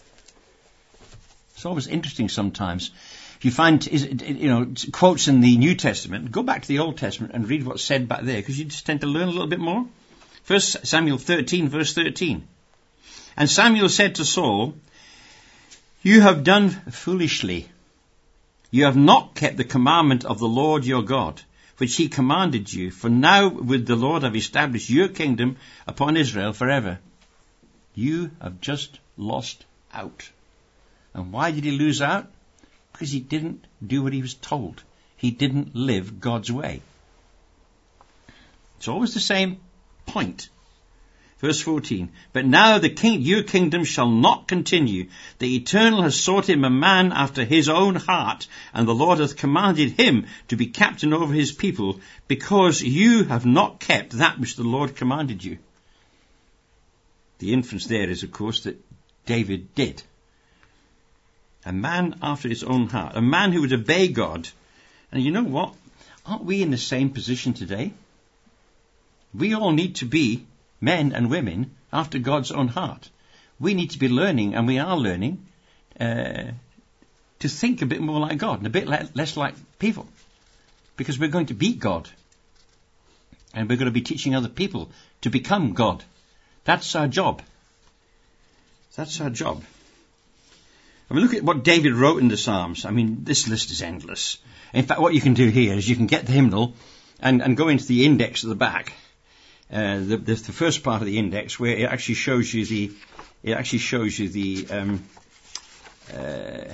A: It's always interesting sometimes. If you find, you know, quotes in the New Testament, go back to the Old Testament and read what's said back there, because you just tend to learn a little bit more. First Samuel thirteen, verse thirteen. And Samuel said to Saul, you have done foolishly. You have not kept the commandment of the Lord your God, which he commanded you. For now would the Lord have established your kingdom upon Israel forever. You have just lost out. And why did he lose out? Because he didn't do what he was told. He didn't live God's way. It's always the same point. Verse fourteen. But now the king, your kingdom shall not continue. The Eternal has sought him a man after his own heart, and the Lord hath commanded him to be captain over his people, because you have not kept that which the Lord commanded you. The inference there is, of course, that David did. A man after his own heart. A man who would obey God. And you know what? Aren't we in the same position today? We all need to be men and women after God's own heart. We need to be learning, and we are learning, uh, to think a bit more like God and a bit le- less like people. Because we're going to be God. And we're going to be teaching other people to become God. That's our job. That's our job. I mean, look at what David wrote in the Psalms. I mean, this list is endless. In fact, what you can do here is you can get the hymnal and, and go into the index at the back. Uh, the, the, the first part of the index where it actually shows you the, it actually shows you the, um, uh,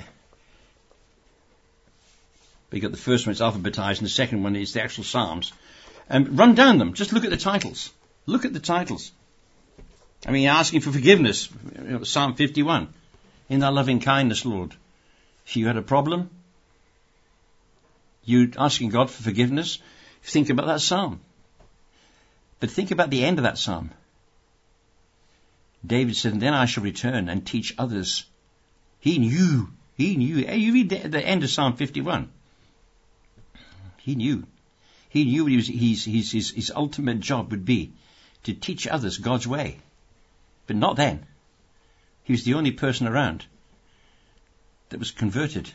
A: you got the first one, it's alphabetized, and the second one is the actual Psalms. Um, run down them. Just look at the titles. Look at the titles. I mean, asking for forgiveness. You know, Psalm fifty-one. In thy loving kindness, Lord. If you had a problem, you asking God for forgiveness, think about that psalm. But think about the end of that psalm. David said, and then I shall return and teach others. He knew. He knew. You read the, the end of Psalm fifty-one. He knew. He knew what he was, his, his, his, his ultimate job would be to teach others God's way. But not then. He was the only person around that was converted.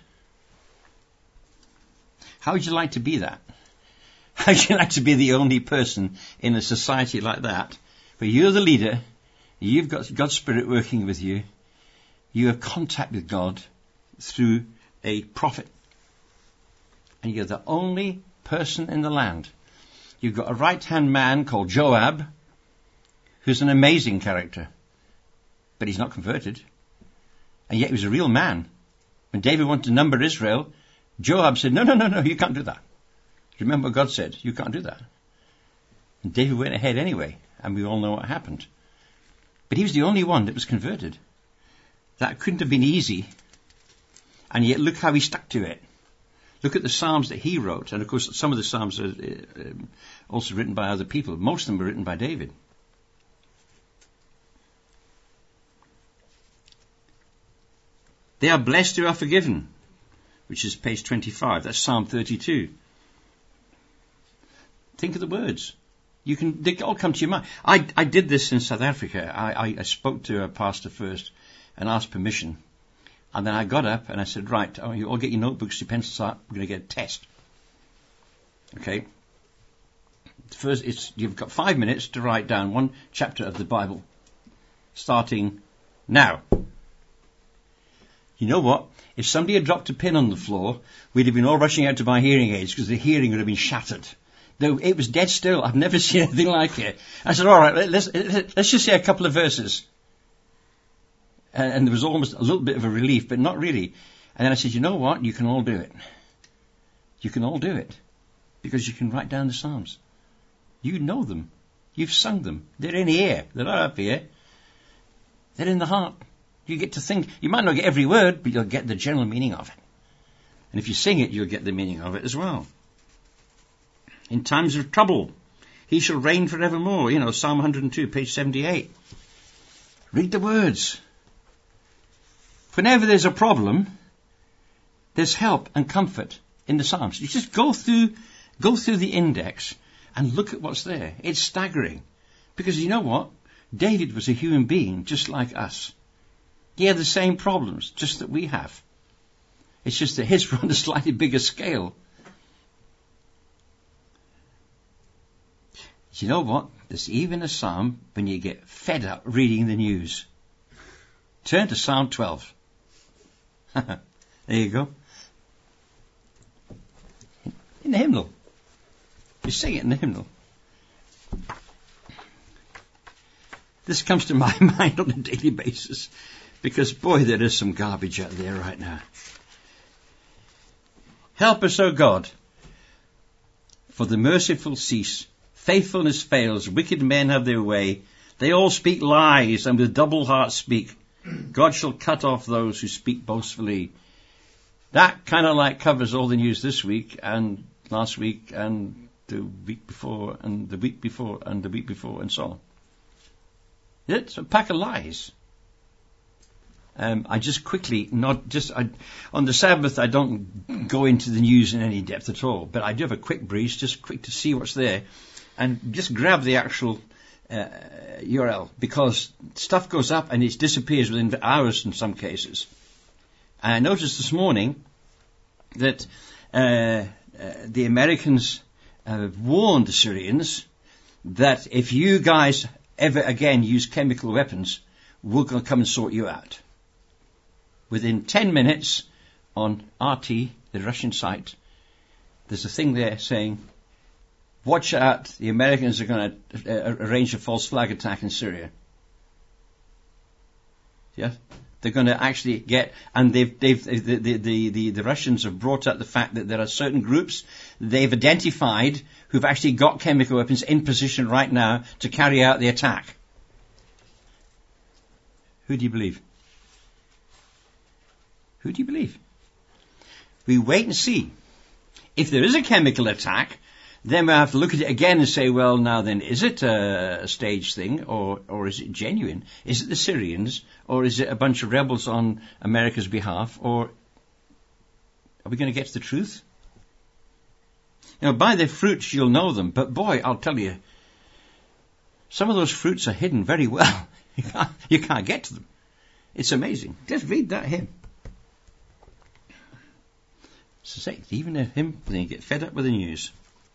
A: How would you like to be that? How would you like to be the only person in a society like that, where you're the leader, you've got God's Spirit working with you, you have contact with God through a prophet, and you're the only person in the land. You've got a right-hand man called Joab, who's an amazing character. But he's not converted. And yet he was a real man. When David wanted to number Israel, Joab said, no, no, no, no, you can't do that. Remember what God said, you can't do that. And David went ahead anyway, and we all know what happened. But he was the only one that was converted. That couldn't have been easy. And yet look how he stuck to it. Look at the Psalms that he wrote. And of course, some of the Psalms are uh, also written by other people. Most of them were written by David. They are blessed who are forgiven, which is page twenty-five. That's Psalm thirty-two. Think of the words. You can, they all come to your mind. I, I did this in South Africa. I, I, I spoke to a pastor first and asked permission. And then I got up and I said, right, oh, you all get your notebooks, your pencils out. We're going to get a test. Okay. First, it's, you've got five minutes to write down one chapter of the Bible, starting now. You know what? If somebody had dropped a pin on the floor, we'd have been all rushing out to buy hearing aids because the hearing would have been shattered. Though it was dead still. I've never seen anything like it. I said, all right, let's, let's just say a couple of verses. And, and there was almost a little bit of a relief, but not really. And then I said, you know what? You can all do it. You can all do it. Because you can write down the Psalms. You know them. You've sung them. They're in here. They're not up here. They're in the heart. You get to think, you might not get every word, but you'll get the general meaning of it. And if you sing it, you'll get the meaning of it as well. In times of trouble, he shall reign forevermore. You know, Psalm one hundred two, page seventy-eight. Read the words. Whenever there's a problem, there's help and comfort in the Psalms. You just go through, go through the index and look at what's there. It's staggering. Because you know what? David was a human being just like us. He had the same problems, just that we have. It's just that his were on a slightly bigger scale. You know what? There's even a psalm when you get fed up reading the news. Turn to Psalm twelve. There you go. In the hymnal. You sing it in the hymnal. This comes to my mind on a daily basis. Because, boy, there is some garbage out there right now. Help us, O God, for the merciful cease. Faithfulness fails. Wicked men have their way. They all speak lies and with double hearts speak. God shall cut off those who speak boastfully. That kind of like covers all the news this week and last week and the week before and the week before and the week before and so on. It's a pack of lies. Um, I just quickly, not just I, on the Sabbath, I don't go into the news in any depth at all, but I do have a quick breeze, just quick to see what's there, and just grab the actual uh, U R L, because stuff goes up and it disappears within hours in some cases. And I noticed this morning that uh, uh, the Americans uh, warned the Syrians that if you guys ever again use chemical weapons, we're going to come and sort you out. Within ten minutes on R T, the Russian site, there's a thing there saying, watch out, the Americans are going to uh, arrange a false flag attack in Syria. Yeah? They're going to actually get, and they've, they've, the, the, the, the, the Russians have brought up the fact that there are certain groups they've identified who've actually got chemical weapons in position right now to carry out the attack. Who do you believe? Who do you believe? We wait and see. If there is a chemical attack, then we have to look at it again and say, well, now then, is it a, a staged thing, or, or is it genuine? Is it the Syrians, or is it a bunch of rebels on America's behalf, or are we going to get to the truth? You know, by their fruits you'll know them, but boy, I'll tell you, some of those fruits are hidden very well. You can't, you can't get to them. It's amazing. Just read that hymn. It's a even a hymn, then you get fed up with the news.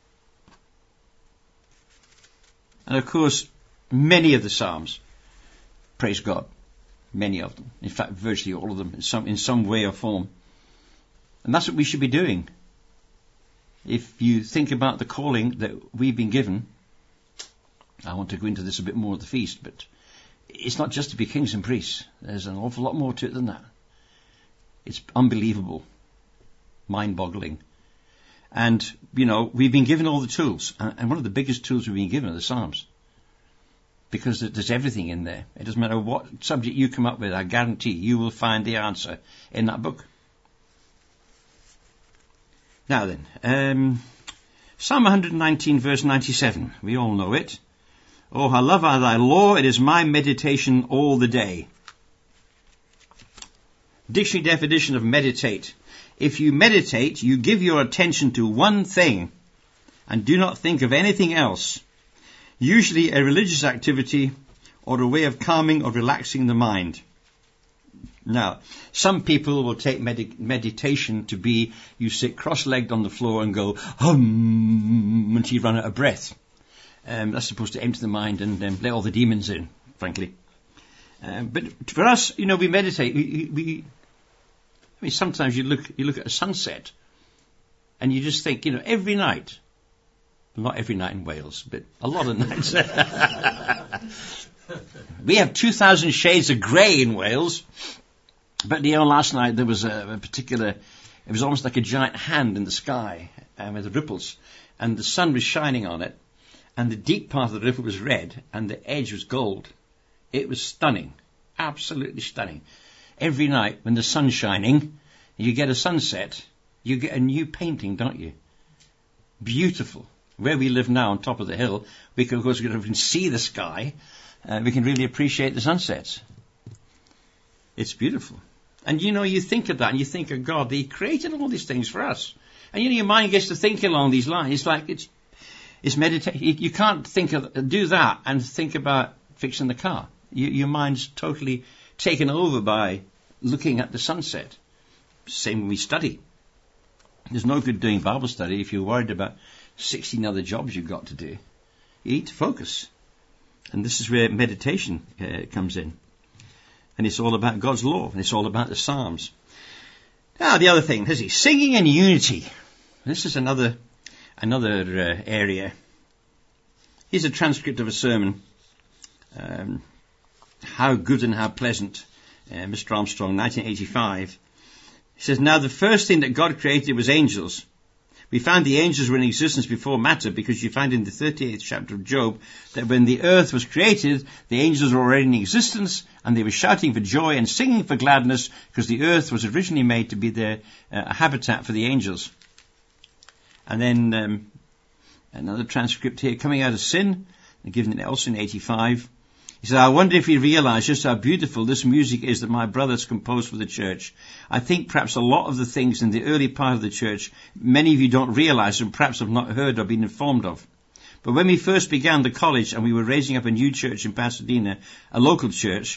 A: And of course, many of the Psalms, praise God, many of them, in fact, virtually all of them, in some, in some way or form. And that's what we should be doing. If you think about the calling that we've been given, I want to go into this a bit more at the feast, but it's not just to be kings and priests. There's an awful lot more to it than that. It's unbelievable, mind-boggling. And, you know, we've been given all the tools. And one of the biggest tools we've been given are the Psalms. Because there's everything in there. It doesn't matter what subject you come up with, I guarantee you will find the answer in that book. Now then, um, Psalm one nineteen verse ninety-seven. We all know it. Oh, how love I thy law, it is my meditation all the day. Dictionary definition of meditate. If you meditate, you give your attention to one thing and do not think of anything else. Usually a religious activity or a way of calming or relaxing the mind. Now, some people will take med- meditation to be you sit cross-legged on the floor and go hum until you run out of breath. Um, that's supposed to empty the mind and um, let all the demons in, frankly. Um, but for us, you know, we meditate. We, we, I mean, sometimes you look you look at a sunset, and you just think, you know, every night. Not every night in Wales, but a lot of nights. We have two thousand shades of grey in Wales, but you know, last night there was a, a particular. It was almost like a giant hand in the sky um, with the ripples, and the sun was shining on it. And the deep part of the river was red, and the edge was gold. It was stunning, absolutely stunning. Every night when the sun's shining, you get a sunset, you get a new painting, don't you? Beautiful. Where we live now, on top of the hill, we can, of course, we can see the sky, and we can really appreciate the sunsets. It's beautiful. And you know, you think of that, and you think of God, He created all these things for us. And you know, your mind gets to thinking along these lines. It's like, it's It's meditation. You can't think of, do that and think about fixing the car. You, your mind's totally taken over by looking at the sunset. Same when we study. There's no good doing Bible study if you're worried about sixteen other jobs you've got to do. You need to focus. And this is where meditation uh, comes in. And it's all about God's law. And it's all about the Psalms. Now, the other thing, is he singing in unity. This is another Another uh, area. Here's a transcript of a sermon. Um, how good and how pleasant. Uh, Mister Armstrong, nineteen eighty-five. He says, now the first thing that God created was angels. We found the angels were in existence before matter because you find in the thirty-eighth chapter of Job that when the earth was created, the angels were already in existence and they were shouting for joy and singing for gladness because the earth was originally made to be their uh, habitat for the angels. And then um, another transcript here, coming out of sin, given also in eighty-five. He said, I wonder if you realize just how beautiful this music is that my brothers composed for the church. I think perhaps a lot of the things in the early part of the church, many of you don't realize and perhaps have not heard or been informed of. But when we first began the college and we were raising up a new church in Pasadena, a local church,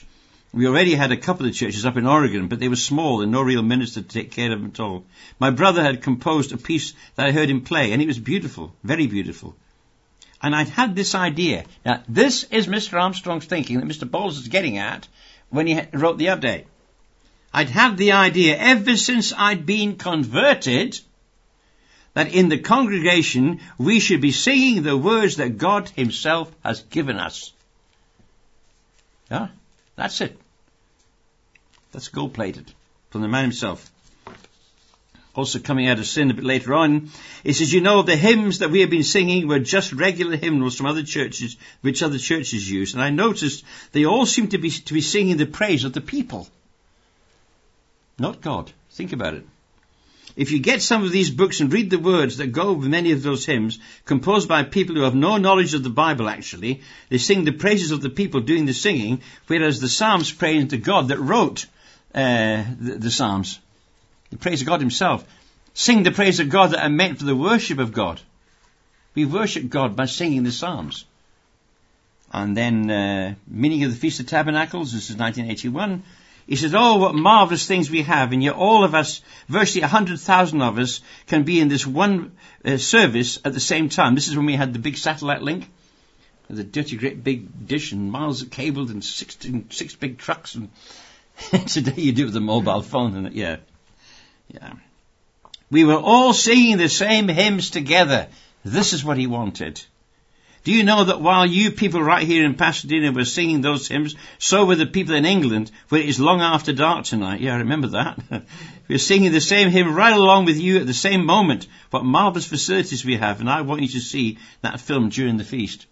A: We already had a couple of churches up in Oregon, but they were small and no real minister to take care of them at all. My brother had composed a piece that I heard him play, and it was beautiful, very beautiful. And I'd had this idea. Now, this is Mister Armstrong's thinking that Mister Bowles is getting at when he wrote the update. I'd had the idea ever since I'd been converted that in the congregation we should be singing the words that God himself has given us. Yeah, that's it. That's gold-plated from the man himself. Also coming out of sin a bit later on, he says, you know, the hymns that we have been singing were just regular hymnals from other churches, which other churches use. And I noticed they all seem to be, to be singing the praise of the people. Not God. Think about it. If you get some of these books and read the words that go with many of those hymns, composed by people who have no knowledge of the Bible actually, they sing the praises of the people doing the singing, whereas the Psalms praise to God that wrote uh, the, the Psalms. The praise of God himself. Sing the praise of God that are meant for the worship of God. We worship God by singing the Psalms. And then, uh, meaning of the Feast of Tabernacles, this is nineteen eighty-one. He says, oh, what marvelous things we have, and yet all of us, virtually a hundred thousand of us, can be in this one uh, service at the same time. This is when we had the big satellite link, the dirty great big dish and miles of cabled and six, six big trucks. And today you do it with a mobile phone, and yeah. Yeah. We were all singing the same hymns together. This is what he wanted. Do you know that while you people right here in Pasadena were singing those hymns, so were the people in England, where it is long after dark tonight? Yeah, I remember that. We were singing the same hymn right along with you at the same moment. What marvelous facilities we have, and I want you to see that film during the feast.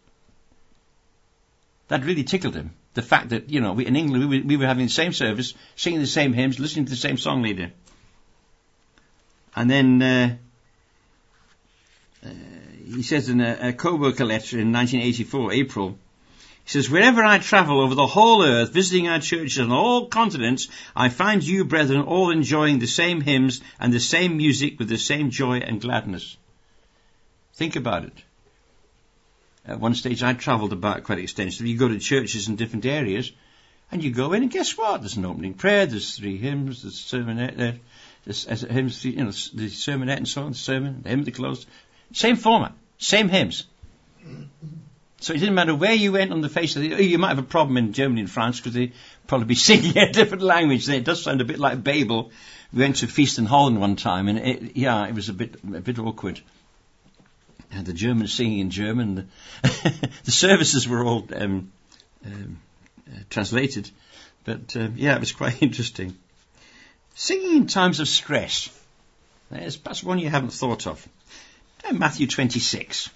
A: That really tickled him. The fact that, you know, we, in England we were, we were having the same service, singing the same hymns, listening to the same song leader. And then uh, uh, he says in a, a co-worker letter in nineteen eighty-four, April, he says, wherever I travel over the whole earth, visiting our churches on all continents, I find you, brethren, all enjoying the same hymns and the same music with the same joy and gladness. Think about it. At one stage I travelled about quite extensively. You go to churches in different areas, and you go in, and guess what? There's an opening prayer, there's three hymns, there's a sermonette there. This, as hymns, you know, the sermonette and so on, the sermon, the hymn, the close. Same format, same hymns. So it didn't matter where you went on the face of the earth. You might have a problem in Germany and France because they probably be singing a different language. It does sound a bit like Babel. We went to a feast in Holland one time, and it, yeah, it was a bit a bit awkward. And the Germans singing in German. The, the services were all um, um, uh, translated, but uh, yeah, it was quite interesting. Singing in times of stress. There's perhaps one you haven't thought of. Matthew twenty-six.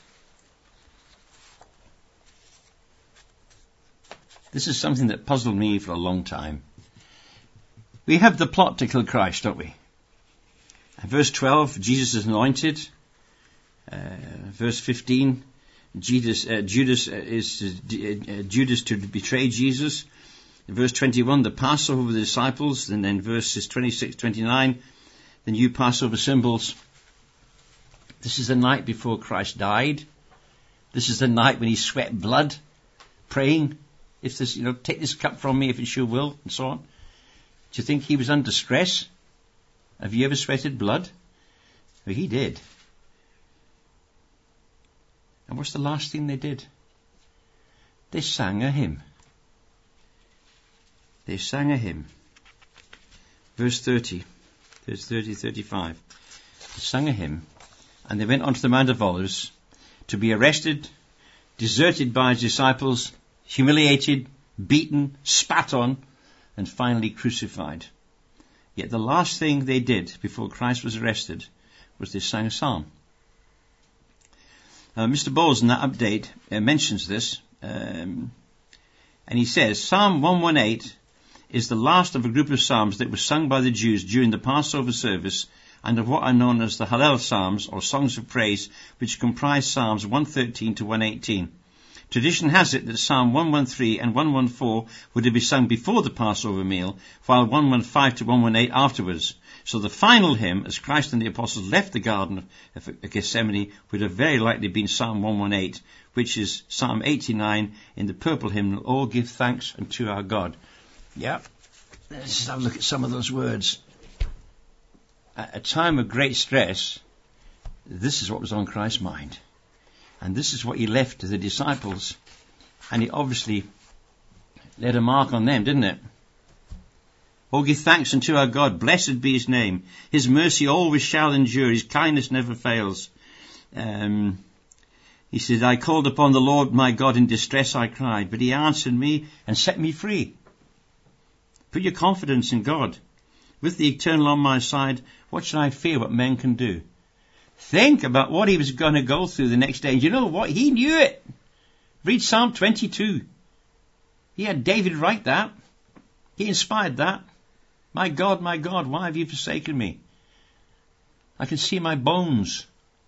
A: This is something that puzzled me for a long time. We have the plot to kill Christ, don't we? Verse twelve, Jesus is anointed. Uh, verse fifteen, Judas, uh, Judas uh, is uh, Judas to betray Jesus. Verse twenty-one, the Passover with the disciples. And then verses twenty-six, twenty-nine, the new Passover symbols. This is the night before Christ died. This is the night when he sweat blood, praying, if this, you know, take this cup from me if it's your will, and so on. Do you think he was under stress? Have you ever sweated blood? Well, he did. And what's the last thing they did? They sang a hymn. They sang a hymn. Verse thirty. Verse thirty, thirty-five. They sang a hymn. And they went on to the Mount of Olives to be arrested, deserted by his disciples, humiliated, beaten, spat on, and finally crucified. Yet the last thing they did before Christ was arrested was they sang a psalm. Uh, Mister Bowles in that update uh, mentions this, um, and he says, Psalm one eighteen is the last of a group of psalms that was sung by the Jews during the Passover service and of what are known as the Hallel Psalms, or songs of praise, which comprise Psalms one thirteen to one eighteen. Tradition has it that Psalm one thirteen and one fourteen were to be sung before the Passover meal, while one fifteen to one eighteen afterwards. So the final hymn, as Christ and the apostles left the Garden of Gethsemane, would have very likely been Psalm one eighteen, which is Psalm eighty-nine in the purple hymnal, Oh, give thanks unto our God. Yeah. Let's just have a look at some of those words. At a time of great stress, this is what was on Christ's mind. And this is what he left to the disciples. And he obviously led a mark on them, didn't it? Oh, give thanks unto our God. Blessed be his name. His mercy always shall endure. His kindness never fails. Um, he said, I called upon the Lord my God in distress I cried, but he answered me and set me free. Put your confidence in God. With the eternal on my side, what should I fear what men can do? Think about what he was going to go through the next day. And you know what? He knew it. Read Psalm twenty-two. He had David write that. He inspired that. My God, my God, why have you forsaken me? I can see my bones.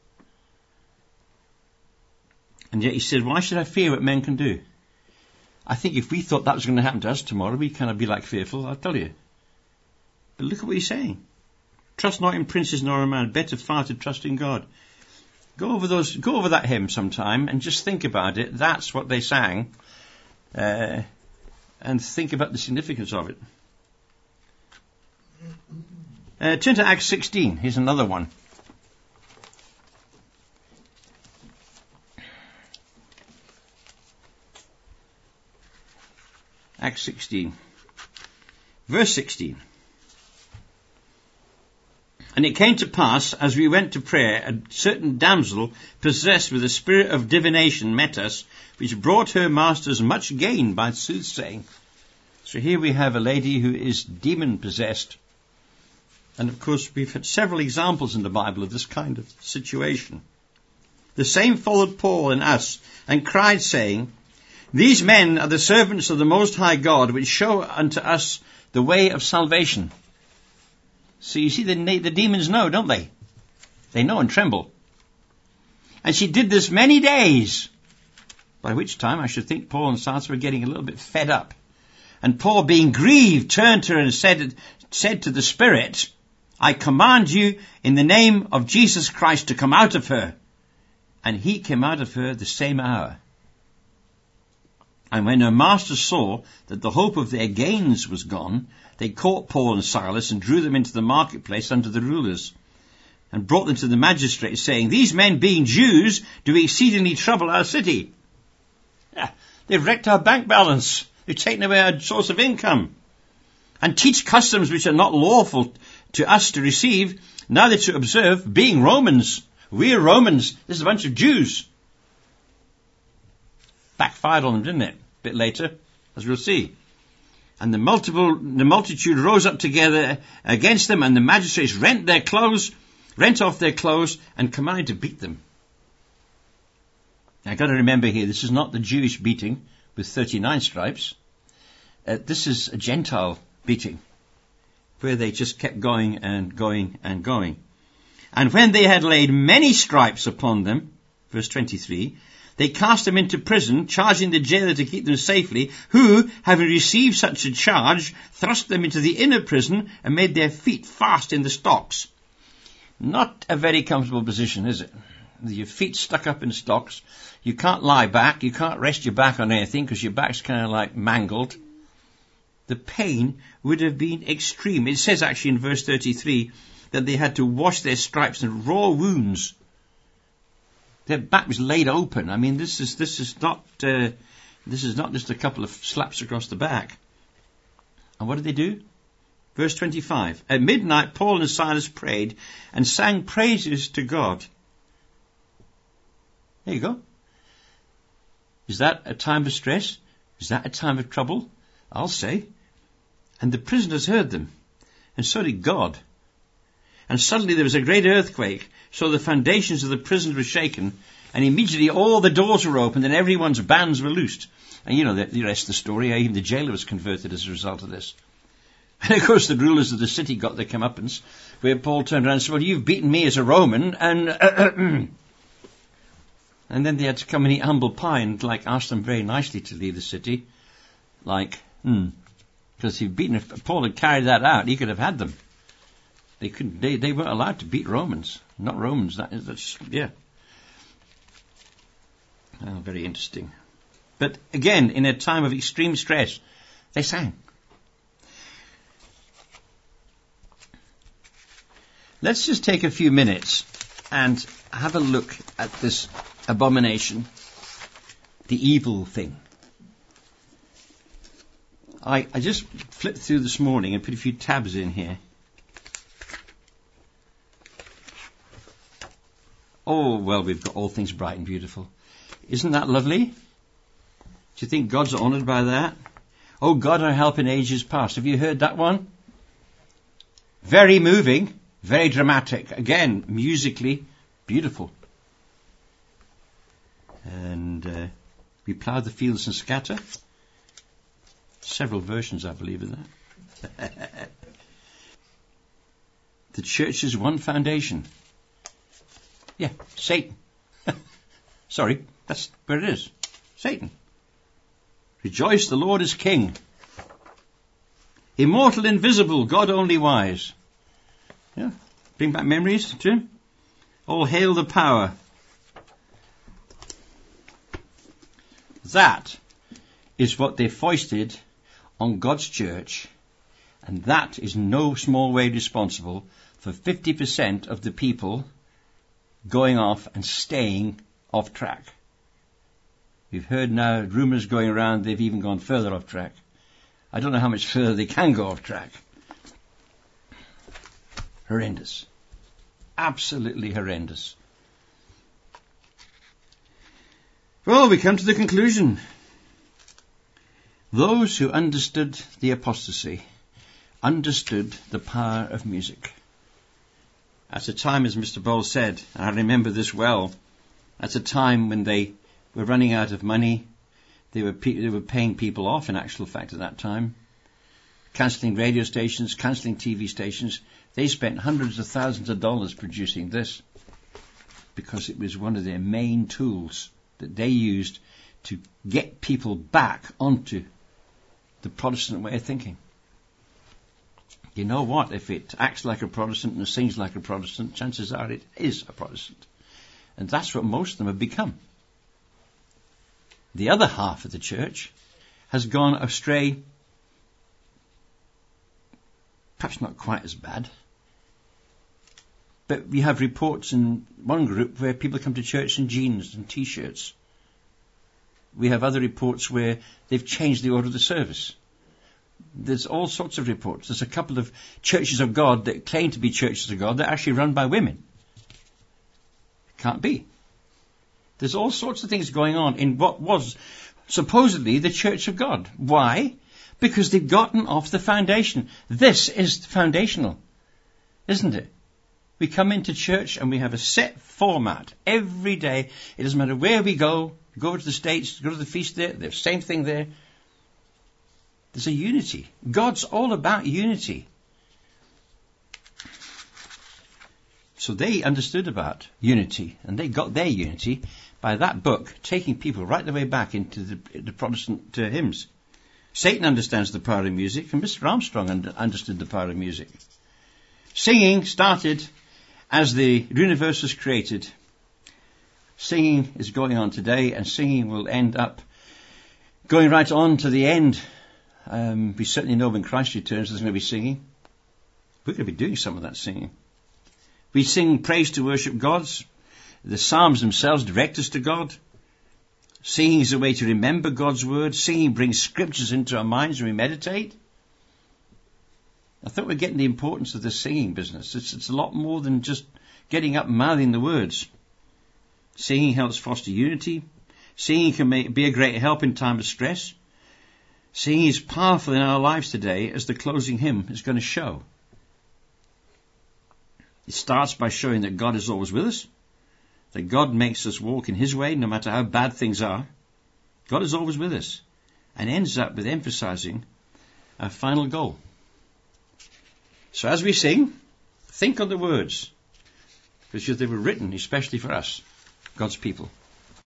A: And yet he said, why should I fear what men can do? I think if we thought that was going to happen to us tomorrow, we'd kind of be like fearful, I'll tell you. But look at what he's saying. Trust not in princes nor in man, better far to trust in God. Go over those, go over that hymn sometime and just think about it. That's what they sang. Uh, and think about the significance of it. Uh, turn to Acts sixteen. Here's another one. Acts sixteen. Verse sixteen. And it came to pass, as we went to prayer, a certain damsel possessed with a spirit of divination met us, which brought her masters much gain by soothsaying. So here we have a lady who is demon-possessed. And of course we've had several examples in the Bible of this kind of situation. The same followed Paul and us, and cried, saying, These men are the servants of the Most High God, which show unto us the way of salvation. So you see, the, the demons know, don't they? They know and tremble. And she did this many days, by which time I should think Paul and Silas were getting a little bit fed up. And Paul, being grieved, turned to her and said, said to the spirit, I command you in the name of Jesus Christ to come out of her. And he came out of her the same hour. And when her masters saw that the hope of their gains was gone, they caught Paul and Silas and drew them into the marketplace under the rulers, and brought them to the magistrates, saying, These men, being Jews, do exceedingly trouble our city. Yeah, they've wrecked our bank balance. They've taken away our source of income, and teach customs which are not lawful to us to receive, neither to observe, being Romans. We're Romans. This is a bunch of Jews. Backfired on them, didn't it? A bit later, as we'll see. And the multiple, the multitude rose up together against them, and the magistrates rent their clothes, rent off their clothes, and commanded to beat them. Now, I've got to remember here, this is not the Jewish beating with thirty-nine stripes. Uh, this is a Gentile beating, where they just kept going and going and going. And when they had laid many stripes upon them, verse twenty-three, they cast them into prison, charging the jailer to keep them safely, who, having received such a charge, thrust them into the inner prison and made their feet fast in the stocks. Not a very comfortable position, is it? With your feet stuck up in stocks. You can't lie back. You can't rest your back on anything because your back's kind of like mangled. The pain would have been extreme. It says actually in verse thirty-three that they had to wash their stripes and raw wounds. Their back was laid open. I mean, this is this is not uh, this is not just a couple of slaps across the back. And what did they do? Verse twenty-five. At midnight, Paul and Silas prayed and sang praises to God. There you go. Is that a time of stress? Is that a time of trouble? I'll say. And the prisoners heard them, and so did God. And suddenly there was a great earthquake, so the foundations of the prison were shaken, and immediately all the doors were opened and everyone's bands were loosed. And you know the, the rest of the story. Even the jailer was converted as a result of this. And of course the rulers of the city got their comeuppance, where Paul turned around and said, well, you've beaten me as a Roman, and uh, and then they had to come and eat humble pie and like ask them very nicely to leave the city. Like, hmm, because he'd beaten, if Paul had carried that out, he could have had them. They couldn't. They, they weren't allowed to beat Romans. Not Romans. That is, that's yeah. Oh, very interesting. But again, in a time of extreme stress, they sang. Let's just take a few minutes and have a look at this abomination, the evil thing. I, I just flipped through this morning and put a few tabs in here. Oh, well, we've got All Things Bright and Beautiful. Isn't that lovely? Do you think God's honoured by that? Oh, God, our help in ages past. Have you heard that one? Very moving, very dramatic. Again, musically beautiful. And uh, we plough the fields and scatter. Several versions, I believe, of that. The church's one foundation. Yeah, Satan. Sorry, that's where it is. Satan. Rejoice, the Lord is King. Immortal, invisible, God only wise. Yeah, bring back memories, Jim. All hail the power. That is what they foisted on God's church, and that is no small way responsible for fifty percent of the people going off and staying off track. We've heard now rumours going around they've even gone further off track. I don't know how much further they can go off track. Horrendous. Absolutely horrendous. Well, we come to the conclusion. Those who understood the apostasy understood the power of music. At a time, as Mister Bowles said, and I remember this well, at a time when they were running out of money, they were pe- they were paying people off, in actual fact, at that time, cancelling radio stations, cancelling T V stations. They spent hundreds of thousands of dollars producing this because it was one of their main tools that they used to get people back onto the Protestant way of thinking. You know what? If it acts like a Protestant and sings like a Protestant, chances are it is a Protestant. And that's what most of them have become. The other half of the church has gone astray, perhaps not quite as bad. But we have reports in one group where people come to church in jeans and T-shirts. We have other reports where they've changed the order of the service. There's all sorts of reports. There's a couple of churches of God that claim to be churches of God that are actually run by women. Can't be. There's all sorts of things going on in what was supposedly the church of God. Why? Because they've gotten off the foundation. This is foundational, isn't it? We come into church and we have a set format every day. It doesn't matter where we go. Go to the States, go to the feast there, the same thing there. There's a unity. God's all about unity. So they understood about unity, and they got their unity by that book, taking people right the way back into the, the Protestant uh, hymns. Satan understands the power of music, and Mister Armstrong under, understood the power of music. Singing started as the universe was created. Singing is going on today, and singing will end up going right on to the end. Um, we certainly know when Christ returns there's going to be singing. We're going to be doing some of that singing. We sing praise to worship gods. The Psalms themselves direct us to God. Singing is a way to remember God's word. Singing brings scriptures into our minds and we meditate. I thought we're getting the importance of the singing business. It's, it's a lot more than just getting up and mouthing the words. Singing helps foster unity. Singing can make, be a great help in time of stress. Singing is powerful in our lives today, as the closing hymn is going to show. It starts by showing that God is always with us, that God makes us walk in his way no matter how bad things are. God is always with us, and ends up with emphasizing our final goal. So as we sing, think on the words, because they were written especially for us, God's people.